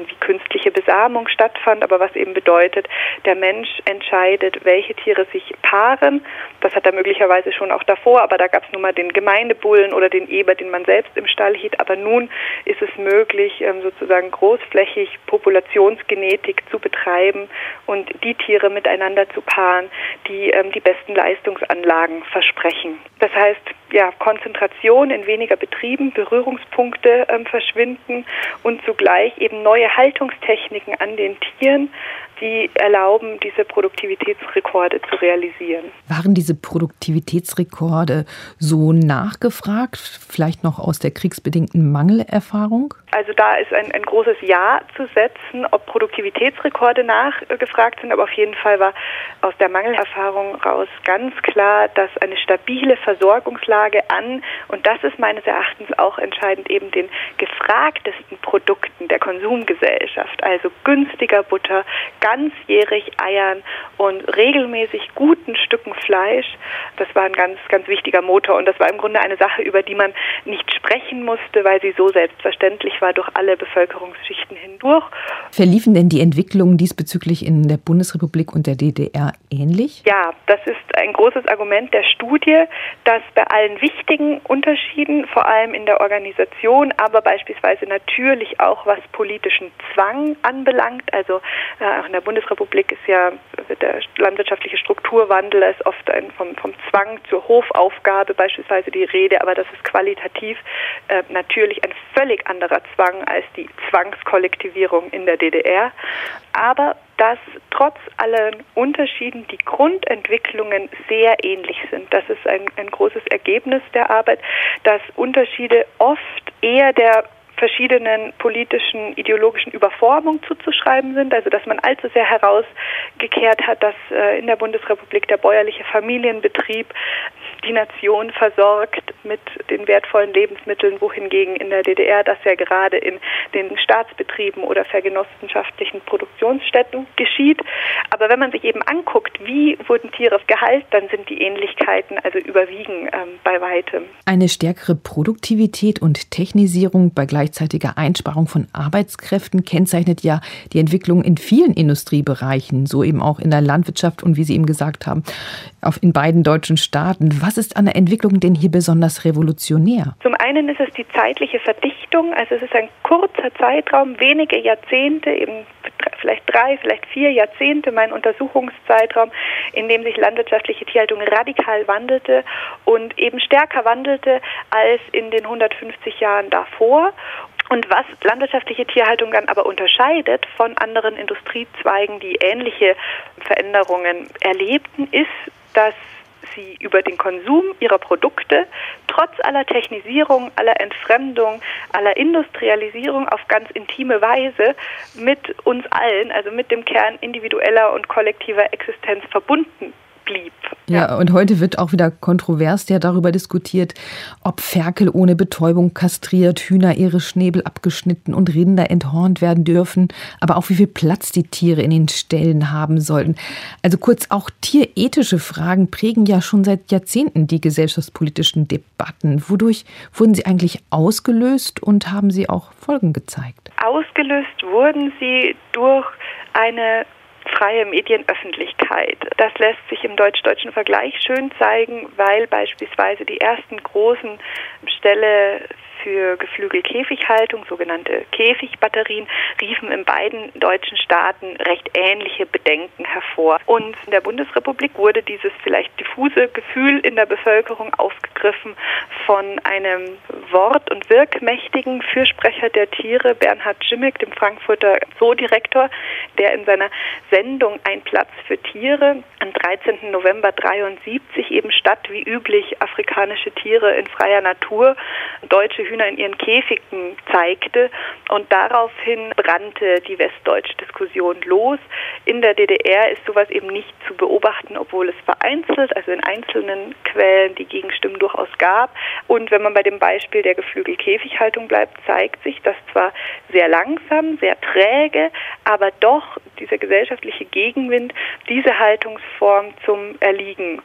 wie künstliche Besamung stattfand, aber was eben bedeutet, der Mensch entscheidet, welche Tiere sich paaren. Das hat er möglicherweise schon auch davor, aber da gab es nun mal den Gemeindebullen oder den Eber, den man selbst im Stall hielt. Aber nun ist es möglich, sozusagen großflächig Populationsgenetik zu betreiben und die Tiere miteinander zu paaren, die die besten Leistungsanlagen versprechen. Das heißt, ja, Konzentration in weniger Betrieben, Berührungspunkte ähm, verschwinden und zugleich eben neue Haltungstechniken an den Tieren, die erlauben, diese Produktivitätsrekorde zu realisieren. Waren diese Produktivitätsrekorde so nachgefragt, vielleicht noch aus der kriegsbedingten Mangelerfahrung? Also da ist ein, ein großes Ja zu setzen, ob Produktivitätsrekorde nachgefragt sind, aber auf jeden Fall war aus der Mangelerfahrung raus ganz klar, dass eine stabile Versorgungslage an, und das ist meines Erachtens auch entscheidend, eben den gefragtesten Produkten der Konsumgesellschaft, also günstiger Butter, ganzjährig Eiern und regelmäßig guten Stücken Fleisch, das war ein ganz, ganz wichtiger Motor und das war im Grunde eine Sache, über die man nicht sprechen musste, weil sie so selbstverständlich war durch alle Bevölkerungsschichten hindurch. Verliefen denn die Entwicklungen diesbezüglich in der Bundesrepublik und der D D R ähnlich? Ja, das ist ein großes Argument der Studie, dass bei allen wichtigen Unterschieden, vor allem in der Organisation, aber beispielsweise natürlich auch was politischen Zwang anbelangt, also äh, auch in der Bundesrepublik ist ja der landwirtschaftliche Strukturwandel, ist oft ein, vom, vom Zwang zur Hofaufgabe beispielsweise die Rede, aber das ist qualitativ äh, natürlich ein völlig anderer Zwang als die Zwangskollektivierung in der D D R. Aber dass trotz allen Unterschieden die Grundentwicklungen sehr ähnlich sind. Das ist ein, ein großes Ergebnis der Arbeit, dass Unterschiede oft eher der verschiedenen politischen, ideologischen Überformung zuzuschreiben sind, also dass man allzu sehr herausgekehrt hat, dass äh, in der Bundesrepublik der bäuerliche Familienbetrieb die Nation versorgt mit den wertvollen Lebensmitteln, wohingegen in der D D R das ja gerade in den Staatsbetrieben oder vergenossenschaftlichen Produktionsstätten geschieht. Aber wenn man sich eben anguckt, wie wurden Tiere gehalten, dann sind die Ähnlichkeiten also überwiegen ähm, bei weitem. Eine stärkere Produktivität und Technisierung bei gleichzeitiger Einsparung von Arbeitskräften kennzeichnet ja die Entwicklung in vielen Industriebereichen, so eben auch in der Landwirtschaft und wie Sie eben gesagt haben, auch in beiden deutschen Staaten. Was ist an der Entwicklung denn hier besonders revolutionär? Zum einen ist es die zeitliche Verdichtung, also es ist ein kurzer Zeitraum, wenige Jahrzehnte, eben vielleicht drei, vielleicht vier Jahrzehnte, mein Untersuchungszeitraum, in dem sich landwirtschaftliche Tierhaltung radikal wandelte und eben stärker wandelte als in den hundertfünfzig Jahren davor. Und was landwirtschaftliche Tierhaltung dann aber unterscheidet von anderen Industriezweigen, die ähnliche Veränderungen erlebten, ist, dass sie über den Konsum ihrer Produkte trotz aller Technisierung, aller Entfremdung, aller Industrialisierung auf ganz intime Weise mit uns allen, also mit dem Kern individueller und kollektiver Existenz verbunden blieb. Ja, und heute wird auch wieder kontrovers ja darüber diskutiert, ob Ferkel ohne Betäubung kastriert, Hühner ihre Schnäbel abgeschnitten und Rinder enthornt werden dürfen, aber auch wie viel Platz die Tiere in den Ställen haben sollten. Also kurz, auch tierethische Fragen prägen ja schon seit Jahrzehnten die gesellschaftspolitischen Debatten. Wodurch wurden sie eigentlich ausgelöst und haben sie auch Folgen gezeigt? Ausgelöst wurden sie durch eine freie Medienöffentlichkeit. Das lässt sich im deutsch-deutschen Vergleich schön zeigen, weil beispielsweise die ersten großen Ställe für Geflügel-Käfighaltung, sogenannte Käfigbatterien, riefen in beiden deutschen Staaten recht ähnliche Bedenken hervor. Und in der Bundesrepublik wurde dieses vielleicht diffuse Gefühl in der Bevölkerung aufgegriffen von einem wort- und wirkmächtigen Fürsprecher der Tiere, Bernhard Jimmick, dem Frankfurter Zoodirektor, der in seiner Sendung Ein Platz für Tiere am dreizehnten November dreiundsiebzig eben statt wie üblich afrikanische Tiere in freier Natur deutsche Hühner in ihren Käfigen zeigte und daraufhin brannte die westdeutsche Diskussion los. In der D D R ist sowas eben nicht zu beobachten, obwohl es vereinzelt, also in einzelnen Quellen die Gegenstimmen durchaus gab. Und wenn man bei dem Beispiel der Geflügel-Käfighaltung bleibt, zeigt sich, dass zwar sehr langsam, sehr träge, aber doch dieser gesellschaftliche Gegenwind diese Haltungsform zum Erliegen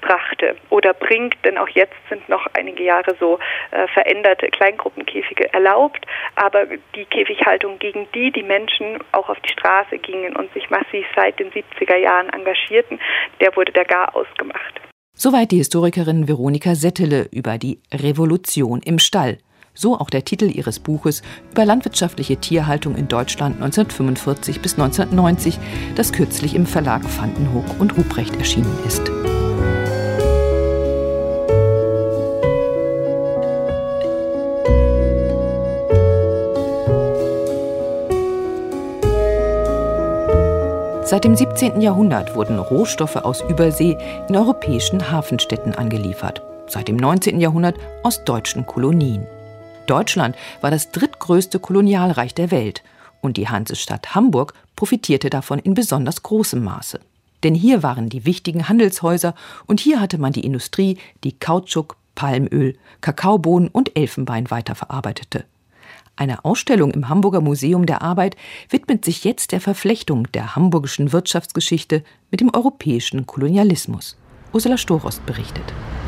brachte oder bringt, denn auch jetzt sind noch einige Jahre so äh, veränderte Kleingruppenkäfige erlaubt, aber die Käfighaltung, gegen die die Menschen auch auf die Straße gingen und sich massiv seit den siebziger Jahren engagierten, der wurde da gar ausgemacht. Soweit die Historikerin Veronika Settele über die Revolution im Stall. So auch der Titel ihres Buches über landwirtschaftliche Tierhaltung in Deutschland neunzehnhundertfünfundvierzig bis neunzehnhundertneunzig, das kürzlich im Verlag Vandenhoek und Ruprecht erschienen ist. Seit dem siebzehnten Jahrhundert wurden Rohstoffe aus Übersee in europäischen Hafenstädten angeliefert, seit dem neunzehnten Jahrhundert aus deutschen Kolonien. Deutschland war das drittgrößte Kolonialreich der Welt und die Hansestadt Hamburg profitierte davon in besonders großem Maße. Denn hier waren die wichtigen Handelshäuser und hier hatte man die Industrie, die Kautschuk, Palmöl, Kakaobohnen und Elfenbein weiterverarbeitete. Eine Ausstellung im Hamburger Museum der Arbeit widmet sich jetzt der Verflechtung der hamburgischen Wirtschaftsgeschichte mit dem europäischen Kolonialismus. Ursula Storost berichtet.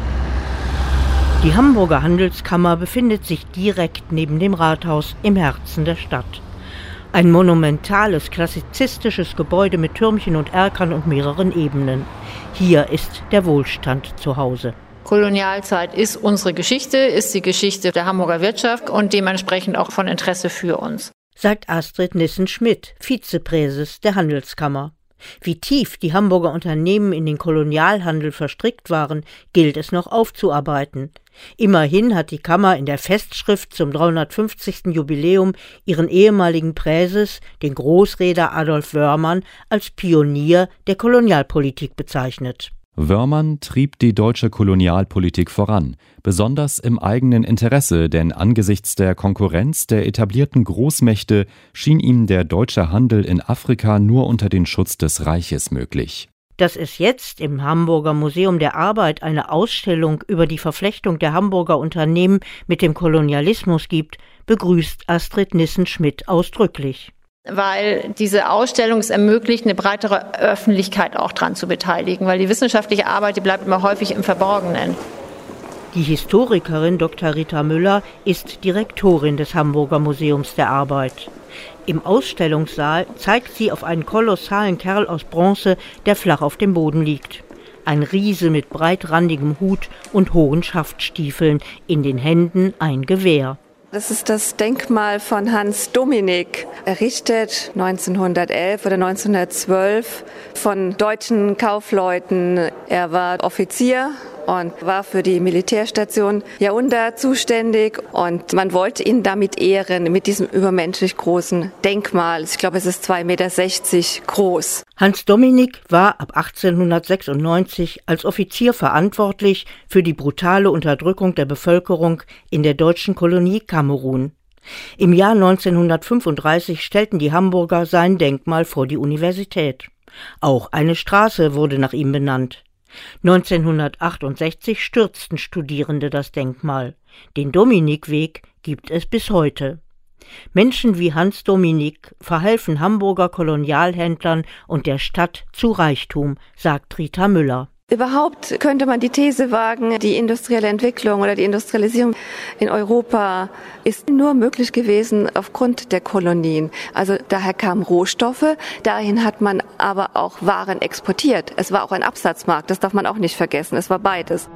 Die Hamburger Handelskammer befindet sich direkt neben dem Rathaus im Herzen der Stadt. Ein monumentales, klassizistisches Gebäude mit Türmchen und Erkern und mehreren Ebenen. Hier ist der Wohlstand zu Hause. Kolonialzeit ist unsere Geschichte, ist die Geschichte der Hamburger Wirtschaft und dementsprechend auch von Interesse für uns. Sagt Astrid Nissen-Schmidt, Vizepräses der Handelskammer. Wie tief die Hamburger Unternehmen in den Kolonialhandel verstrickt waren, gilt es noch aufzuarbeiten. Immerhin hat die Kammer in der Festschrift zum dreihundertfünfzigsten Jubiläum ihren ehemaligen Präses, den Großreeder Adolf Wörmann, als Pionier der Kolonialpolitik bezeichnet. Wörmann trieb die deutsche Kolonialpolitik voran, besonders im eigenen Interesse, denn angesichts der Konkurrenz der etablierten Großmächte schien ihm der deutsche Handel in Afrika nur unter den Schutz des Reiches möglich. Dass es jetzt im Hamburger Museum der Arbeit eine Ausstellung über die Verflechtung der Hamburger Unternehmen mit dem Kolonialismus gibt, begrüßt Astrid Nissen-Schmidt ausdrücklich. Weil diese Ausstellung es ermöglicht, eine breitere Öffentlichkeit auch dran zu beteiligen, weil die wissenschaftliche Arbeit, die bleibt immer häufig im Verborgenen. Die Historikerin Doktor Rita Müller ist Direktorin des Hamburger Museums der Arbeit. Im Ausstellungssaal zeigt sie auf einen kolossalen Kerl aus Bronze, der flach auf dem Boden liegt. Ein Riese mit breitrandigem Hut und hohen Schaftstiefeln, in den Händen ein Gewehr. Das ist das Denkmal von Hans Dominik, errichtet neunzehnhundertelf oder neunzehnhundertzwölf von deutschen Kaufleuten. Er war Offizier und war für die Militärstation Yaoundé zuständig und man wollte ihn damit ehren mit diesem übermenschlich großen Denkmal. Ich glaube, es ist zwei Meter sechzig groß. Hans Dominik war ab achtzehnhundertsechsundneunzig als Offizier verantwortlich für die brutale Unterdrückung der Bevölkerung in der deutschen Kolonie Kamerun. Im Jahr neunzehnhundertfünfunddreißig stellten die Hamburger sein Denkmal vor die Universität. Auch eine Straße wurde nach ihm benannt. neunzehnhundertachtundsechzig stürzten Studierende das Denkmal. Den Dominikweg gibt es bis heute. Menschen wie Hans Dominik verhalfen Hamburger Kolonialhändlern und der Stadt zu Reichtum, sagt Rita Müller. Überhaupt könnte man die These wagen, die industrielle Entwicklung oder die Industrialisierung in Europa ist nur möglich gewesen aufgrund der Kolonien. Also daher kamen Rohstoffe, dahin hat man aber auch Waren exportiert. Es war auch ein Absatzmarkt, das darf man auch nicht vergessen, es war beides.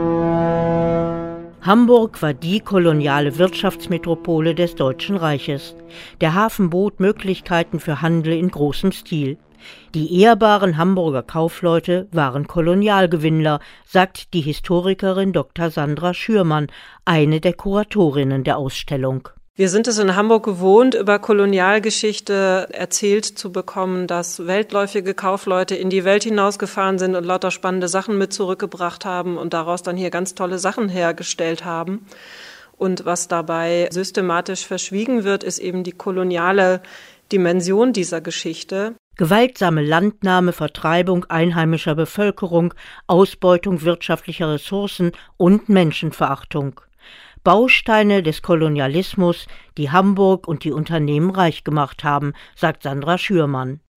Hamburg war die koloniale Wirtschaftsmetropole des Deutschen Reiches. Der Hafen bot Möglichkeiten für Handel in großem Stil. Die ehrbaren Hamburger Kaufleute waren Kolonialgewinnler, sagt die Historikerin Doktor Sandra Schürmann, eine der Kuratorinnen der Ausstellung. Wir sind es in Hamburg gewohnt, über Kolonialgeschichte erzählt zu bekommen, dass weltläufige Kaufleute in die Welt hinausgefahren sind und lauter spannende Sachen mit zurückgebracht haben und daraus dann hier ganz tolle Sachen hergestellt haben. Und was dabei systematisch verschwiegen wird, ist eben die koloniale Dimension dieser Geschichte. Gewaltsame Landnahme, Vertreibung einheimischer Bevölkerung, Ausbeutung wirtschaftlicher Ressourcen und Menschenverachtung. Bausteine des Kolonialismus, die Hamburg und die Unternehmen reich gemacht haben, sagt Sandra Schürmann.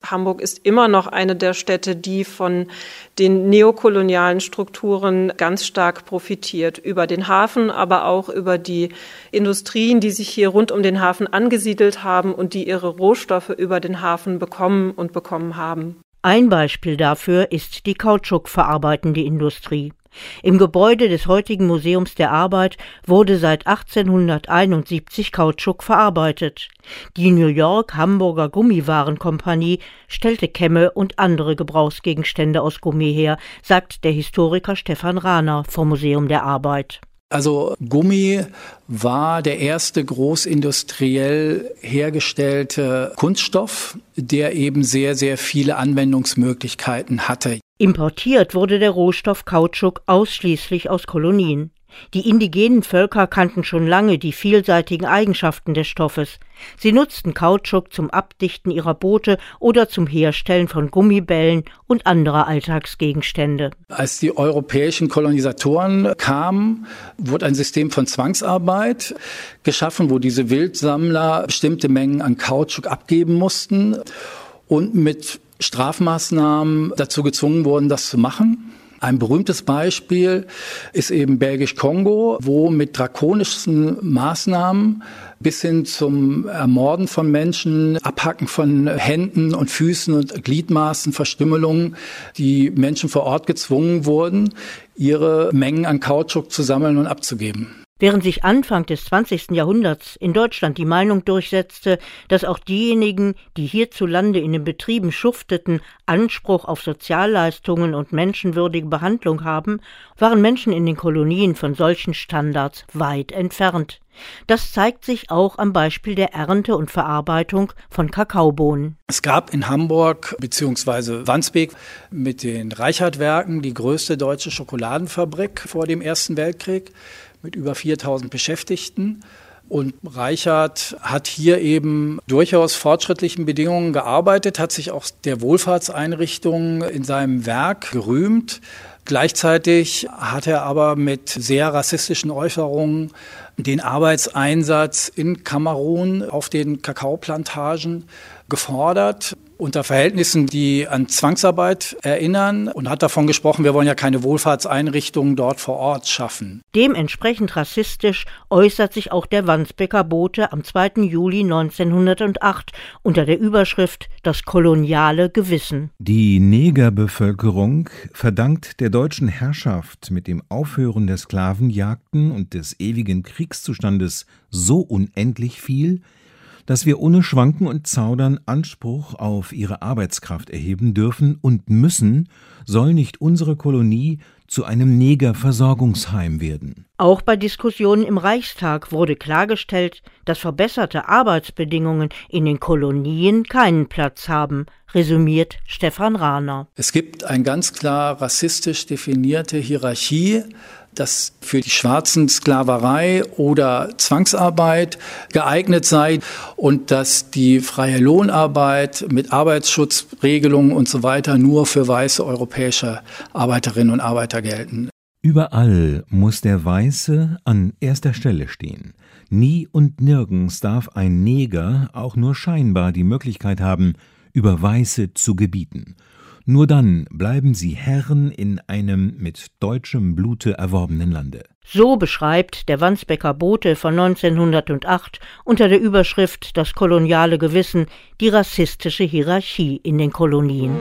Hamburg ist immer noch eine der Städte, die von den neokolonialen Strukturen ganz stark profitiert. Über den Hafen, aber auch über die Industrien, die sich hier rund um den Hafen angesiedelt haben und die ihre Rohstoffe über den Hafen bekommen und bekommen haben. Ein Beispiel dafür ist die kautschukverarbeitende Industrie. Im Gebäude des heutigen Museums der Arbeit wurde seit achtzehnhunderteinundsiebzig Kautschuk verarbeitet. Die New York-Hamburger Gummiwarenkompanie stellte Kämme und andere Gebrauchsgegenstände aus Gummi her, sagt der Historiker Stefan Rahner vom Museum der Arbeit. Also Gummi war der erste großindustriell hergestellte Kunststoff, der eben sehr, sehr viele Anwendungsmöglichkeiten hatte. Importiert wurde der Rohstoff Kautschuk ausschließlich aus Kolonien. Die indigenen Völker kannten schon lange die vielseitigen Eigenschaften des Stoffes. Sie nutzten Kautschuk zum Abdichten ihrer Boote oder zum Herstellen von Gummibällen und anderer Alltagsgegenstände. Als die europäischen Kolonisatoren kamen, wurde ein System von Zwangsarbeit geschaffen, wo diese Wildsammler bestimmte Mengen an Kautschuk abgeben mussten und mit Strafmaßnahmen dazu gezwungen wurden, das zu machen. Ein berühmtes Beispiel ist eben Belgisch-Kongo, wo mit drakonischen Maßnahmen bis hin zum Ermorden von Menschen, Abhacken von Händen und Füßen und Gliedmaßen, Verstümmelungen, die Menschen vor Ort gezwungen wurden, ihre Mengen an Kautschuk zu sammeln und abzugeben. Während sich Anfang des zwanzigsten Jahrhunderts in Deutschland die Meinung durchsetzte, dass auch diejenigen, die hierzulande in den Betrieben schufteten, Anspruch auf Sozialleistungen und menschenwürdige Behandlung haben, waren Menschen in den Kolonien von solchen Standards weit entfernt. Das zeigt sich auch am Beispiel der Ernte und Verarbeitung von Kakaobohnen. Es gab in Hamburg bzw. Wandsbek mit den Reichert-Werken die größte deutsche Schokoladenfabrik vor dem Ersten Weltkrieg mit über viertausend Beschäftigten. Und Reichert hat hier eben durchaus fortschrittlichen Bedingungen gearbeitet, hat sich auch der Wohlfahrtseinrichtungen in seinem Werk gerühmt. Gleichzeitig hat er aber mit sehr rassistischen Äußerungen den Arbeitseinsatz in Kamerun auf den Kakaoplantagen gefordert, unter Verhältnissen, die an Zwangsarbeit erinnern, und hat davon gesprochen, wir wollen ja keine Wohlfahrtseinrichtungen dort vor Ort schaffen. Dementsprechend rassistisch äußert sich auch der Wandsbeker Bote am zweiten Juli neunzehnhundertacht unter der Überschrift »Das koloniale Gewissen«. Die Negerbevölkerung verdankt der deutschen Herrschaft mit dem Aufhören der Sklavenjagden und des ewigen Kriegszustandes so unendlich viel, dass wir ohne Schwanken und Zaudern Anspruch auf ihre Arbeitskraft erheben dürfen und müssen, soll nicht unsere Kolonie zu einem Negerversorgungsheim werden. Auch bei Diskussionen im Reichstag wurde klargestellt, dass verbesserte Arbeitsbedingungen in den Kolonien keinen Platz haben, resümiert Stefan Rahner. Es gibt eine ganz klar rassistisch definierte Hierarchie, dass für die schwarzen Sklaverei oder Zwangsarbeit geeignet sei und dass die freie Lohnarbeit mit Arbeitsschutzregelungen und so weiter nur für weiße europäische Arbeiterinnen und Arbeiter gelten. Überall muss der Weiße an erster Stelle stehen. Nie und nirgends darf ein Neger auch nur scheinbar die Möglichkeit haben, über Weiße zu gebieten. Nur dann bleiben sie Herren in einem mit deutschem Blute erworbenen Lande. So beschreibt der Wandsbeker Bote von neunzehnhundertacht unter der Überschrift »Das koloniale Gewissen« die rassistische Hierarchie in den Kolonien.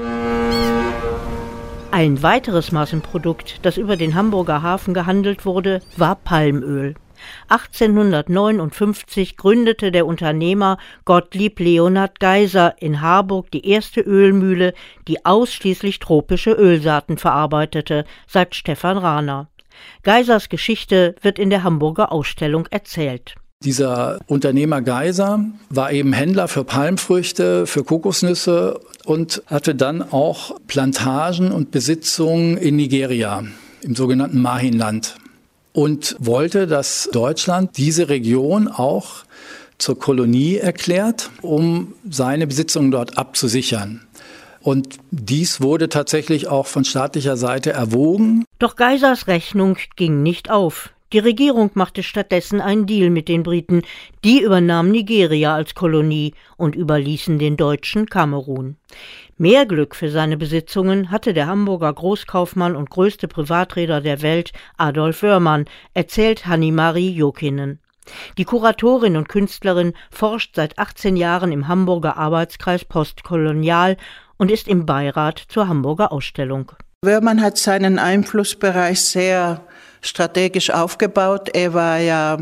Ein weiteres Massenprodukt, das über den Hamburger Hafen gehandelt wurde, war Palmöl. achtzehnhundertneunundfünfzig gründete der Unternehmer Gottlieb Leonhard Geiser in Harburg die erste Ölmühle, die ausschließlich tropische Ölsaaten verarbeitete, sagt Stefan Rahner. Geisers Geschichte wird in der Hamburger Ausstellung erzählt. Dieser Unternehmer Geiser war eben Händler für Palmfrüchte, für Kokosnüsse und hatte dann auch Plantagen und Besitzungen in Nigeria, im sogenannten Mahinland. Und wollte, dass Deutschland diese Region auch zur Kolonie erklärt, um seine Besitzungen dort abzusichern. Und dies wurde tatsächlich auch von staatlicher Seite erwogen. Doch Geisers Rechnung ging nicht auf. Die Regierung machte stattdessen einen Deal mit den Briten. Die übernahmen Nigeria als Kolonie und überließen den Deutschen Kamerun. Mehr Glück für seine Besitzungen hatte der Hamburger Großkaufmann und größte Privatreeder der Welt, Adolf Wörmann, erzählt Hanni-Marie Jokinen. Die Kuratorin und Künstlerin forscht seit achtzehn Jahren im Hamburger Arbeitskreis Postkolonial und ist im Beirat zur Hamburger Ausstellung. Wörmann hat seinen Einflussbereich sehr strategisch aufgebaut. Er war ja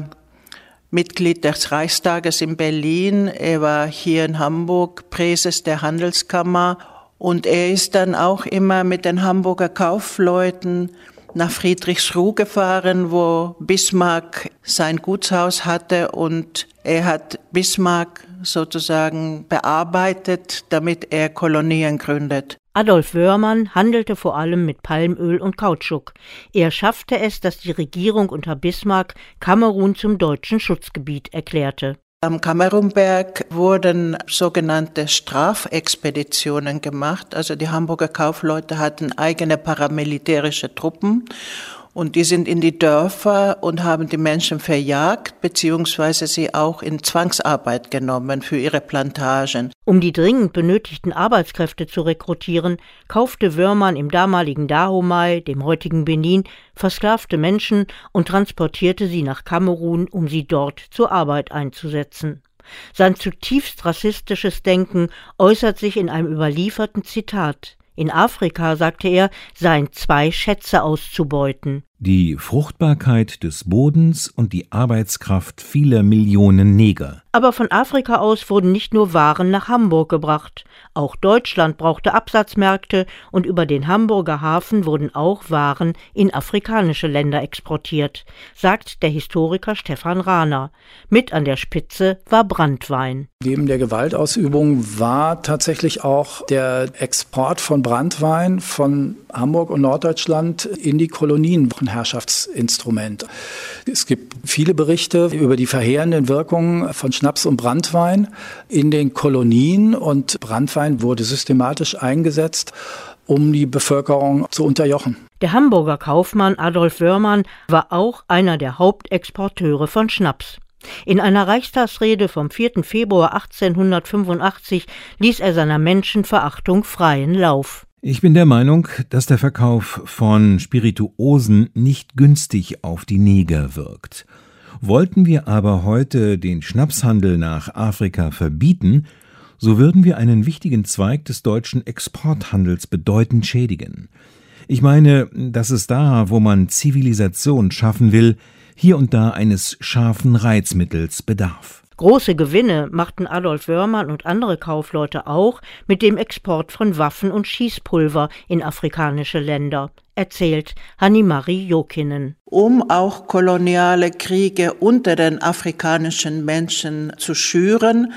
Mitglied des Reichstages in Berlin, er war hier in Hamburg Präses der Handelskammer und er ist dann auch immer mit den Hamburger Kaufleuten nach Friedrichsruh gefahren, wo Bismarck sein Gutshaus hatte, und er hat Bismarck sozusagen bearbeitet, damit er Kolonien gründet. Adolf Wörmann handelte vor allem mit Palmöl und Kautschuk. Er schaffte es, dass die Regierung unter Bismarck Kamerun zum deutschen Schutzgebiet erklärte. Am Kamerunberg wurden sogenannte Strafexpeditionen gemacht. Also die Hamburger Kaufleute hatten eigene paramilitärische Truppen und die sind in die Dörfer und haben die Menschen verjagt beziehungsweise sie auch in Zwangsarbeit genommen für ihre Plantagen. Um die dringend benötigten Arbeitskräfte zu rekrutieren, kaufte Wörmann im damaligen Dahomey, dem heutigen Benin, versklavte Menschen und transportierte sie nach Kamerun, um sie dort zur Arbeit einzusetzen. Sein zutiefst rassistisches Denken äußert sich in einem überlieferten Zitat. In Afrika, sagte er, seien zwei Schätze auszubeuten. Die Fruchtbarkeit des Bodens und die Arbeitskraft vieler Millionen Neger. Aber von Afrika aus wurden nicht nur Waren nach Hamburg gebracht. Auch Deutschland brauchte Absatzmärkte und über den Hamburger Hafen wurden auch Waren in afrikanische Länder exportiert, sagt der Historiker Stefan Rahner. Mit an der Spitze war Branntwein. Neben der Gewaltausübung war tatsächlich auch der Export von Branntwein von Hamburg und Norddeutschland in die Kolonien ein Herrschaftsinstrument. Es gibt viele Berichte über die verheerenden Wirkungen von Schnaps und Branntwein in den Kolonien, und Branntwein wurde systematisch eingesetzt, um die Bevölkerung zu unterjochen. Der Hamburger Kaufmann Adolf Wörmann war auch einer der Hauptexporteure von Schnaps. In einer Reichstagsrede vom vierten Februar achtzehnhundertfünfundachtzig ließ er seiner Menschenverachtung freien Lauf. Ich bin der Meinung, dass der Verkauf von Spirituosen nicht günstig auf die Neger wirkt. Wollten wir aber heute den Schnapshandel nach Afrika verbieten, so würden wir einen wichtigen Zweig des deutschen Exporthandels bedeutend schädigen. Ich meine, dass es da, wo man Zivilisation schaffen will, hier und da eines scharfen Reizmittels bedarf. Große Gewinne machten Adolf Wörmann und andere Kaufleute auch mit dem Export von Waffen und Schießpulver in afrikanische Länder, erzählt Hanni-Marie Jokinen. Um auch koloniale Kriege unter den afrikanischen Menschen zu schüren,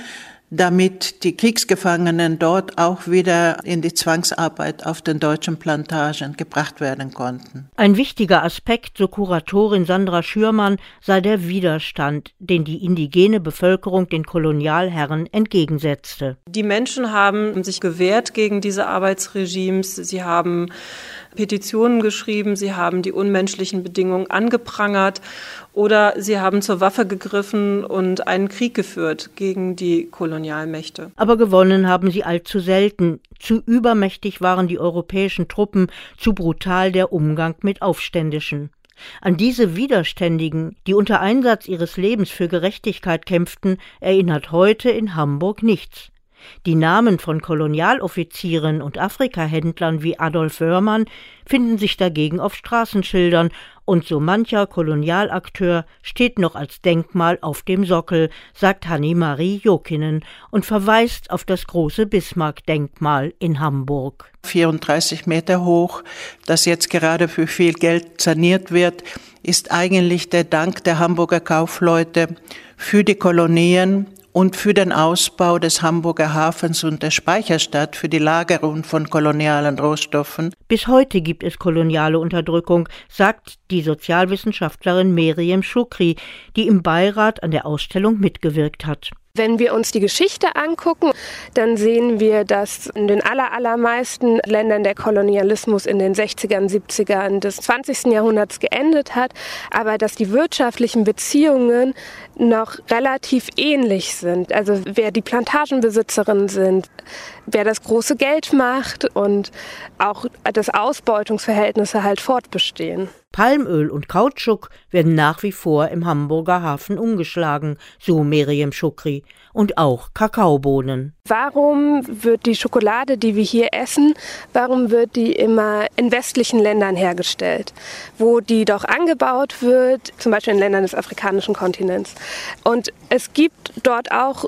damit die Kriegsgefangenen dort auch wieder in die Zwangsarbeit auf den deutschen Plantagen gebracht werden konnten. Ein wichtiger Aspekt, so Kuratorin Sandra Schürmann, sei der Widerstand, den die indigene Bevölkerung den Kolonialherren entgegensetzte. Die Menschen haben sich gewehrt gegen diese Arbeitsregimes, sie haben Petitionen geschrieben, sie haben die unmenschlichen Bedingungen angeprangert oder sie haben zur Waffe gegriffen und einen Krieg geführt gegen die Kolonialmächte. Aber gewonnen haben sie allzu selten. Zu übermächtig waren die europäischen Truppen, zu brutal der Umgang mit Aufständischen. An diese Widerständigen, die unter Einsatz ihres Lebens für Gerechtigkeit kämpften, erinnert heute in Hamburg nichts. Die Namen von Kolonialoffizieren und Afrikahändlern wie Adolf Wörmann finden sich dagegen auf Straßenschildern, und so mancher Kolonialakteur steht noch als Denkmal auf dem Sockel, sagt Hanni-Marie Jokinen und verweist auf das große Bismarck-Denkmal in Hamburg. vierunddreißig Meter hoch, das jetzt gerade für viel Geld saniert wird, ist eigentlich der Dank der Hamburger Kaufleute für die Kolonien und für den Ausbau des Hamburger Hafens und der Speicherstadt für die Lagerung von kolonialen Rohstoffen. Bis heute gibt es koloniale Unterdrückung, sagt die Sozialwissenschaftlerin Meriam Shukri, die im Beirat an der Ausstellung mitgewirkt hat. Wenn wir uns die Geschichte angucken, dann sehen wir, dass in den aller, allermeisten Ländern der Kolonialismus in den sechzigern, siebzigern des zwanzigsten Jahrhunderts geendet hat, aber dass die wirtschaftlichen Beziehungen noch relativ ähnlich sind. Also wer die Plantagenbesitzerinnen sind, wer das große Geld macht und auch das Ausbeutungsverhältnisse halt fortbestehen. Palmöl und Kautschuk werden nach wie vor im Hamburger Hafen umgeschlagen, so Meriam Shukri, und auch Kakaobohnen. Warum wird die Schokolade, die wir hier essen, warum wird die immer in westlichen Ländern hergestellt, wo die doch angebaut wird, zum Beispiel in Ländern des afrikanischen Kontinents? Und es gibt dort auch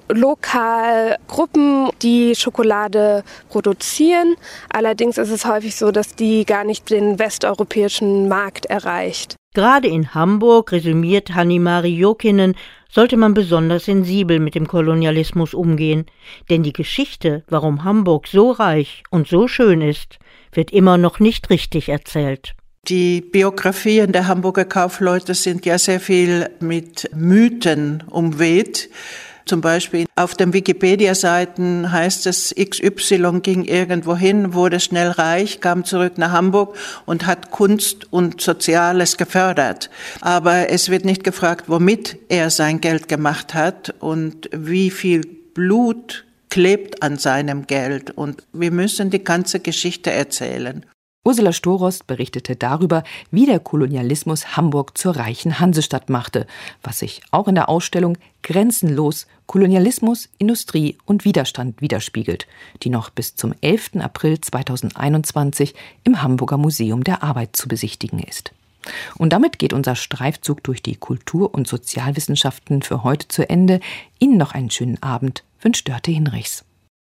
lokal Gruppen, die Schokolade produzieren. Allerdings ist es häufig so, dass die gar nicht den westeuropäischen Markt erreicht. Gerade in Hamburg, resümiert Hanni-Mari Jokinen, sollte man besonders sensibel mit dem Kolonialismus umgehen. Denn die Geschichte, warum Hamburg so reich und so schön ist, wird immer noch nicht richtig erzählt. Die Biografien der Hamburger Kaufleute sind ja sehr viel mit Mythen umweht. Zum Beispiel auf den Wikipedia-Seiten heißt es, X Y ging irgendwo hin, wurde schnell reich, kam zurück nach Hamburg und hat Kunst und Soziales gefördert. Aber es wird nicht gefragt, womit er sein Geld gemacht hat und wie viel Blut klebt an seinem Geld. Und wir müssen die ganze Geschichte erzählen. Ursula Storost berichtete darüber, wie der Kolonialismus Hamburg zur reichen Hansestadt machte, was sich auch in der Ausstellung Grenzenlos – Kolonialismus, Industrie und Widerstand widerspiegelt, die noch bis zum elften April zweitausendeinundzwanzig im Hamburger Museum der Arbeit zu besichtigen ist. Und damit geht unser Streifzug durch die Kultur- und Sozialwissenschaften für heute zu Ende. Ihnen noch einen schönen Abend, wünscht Dörte Hinrichs.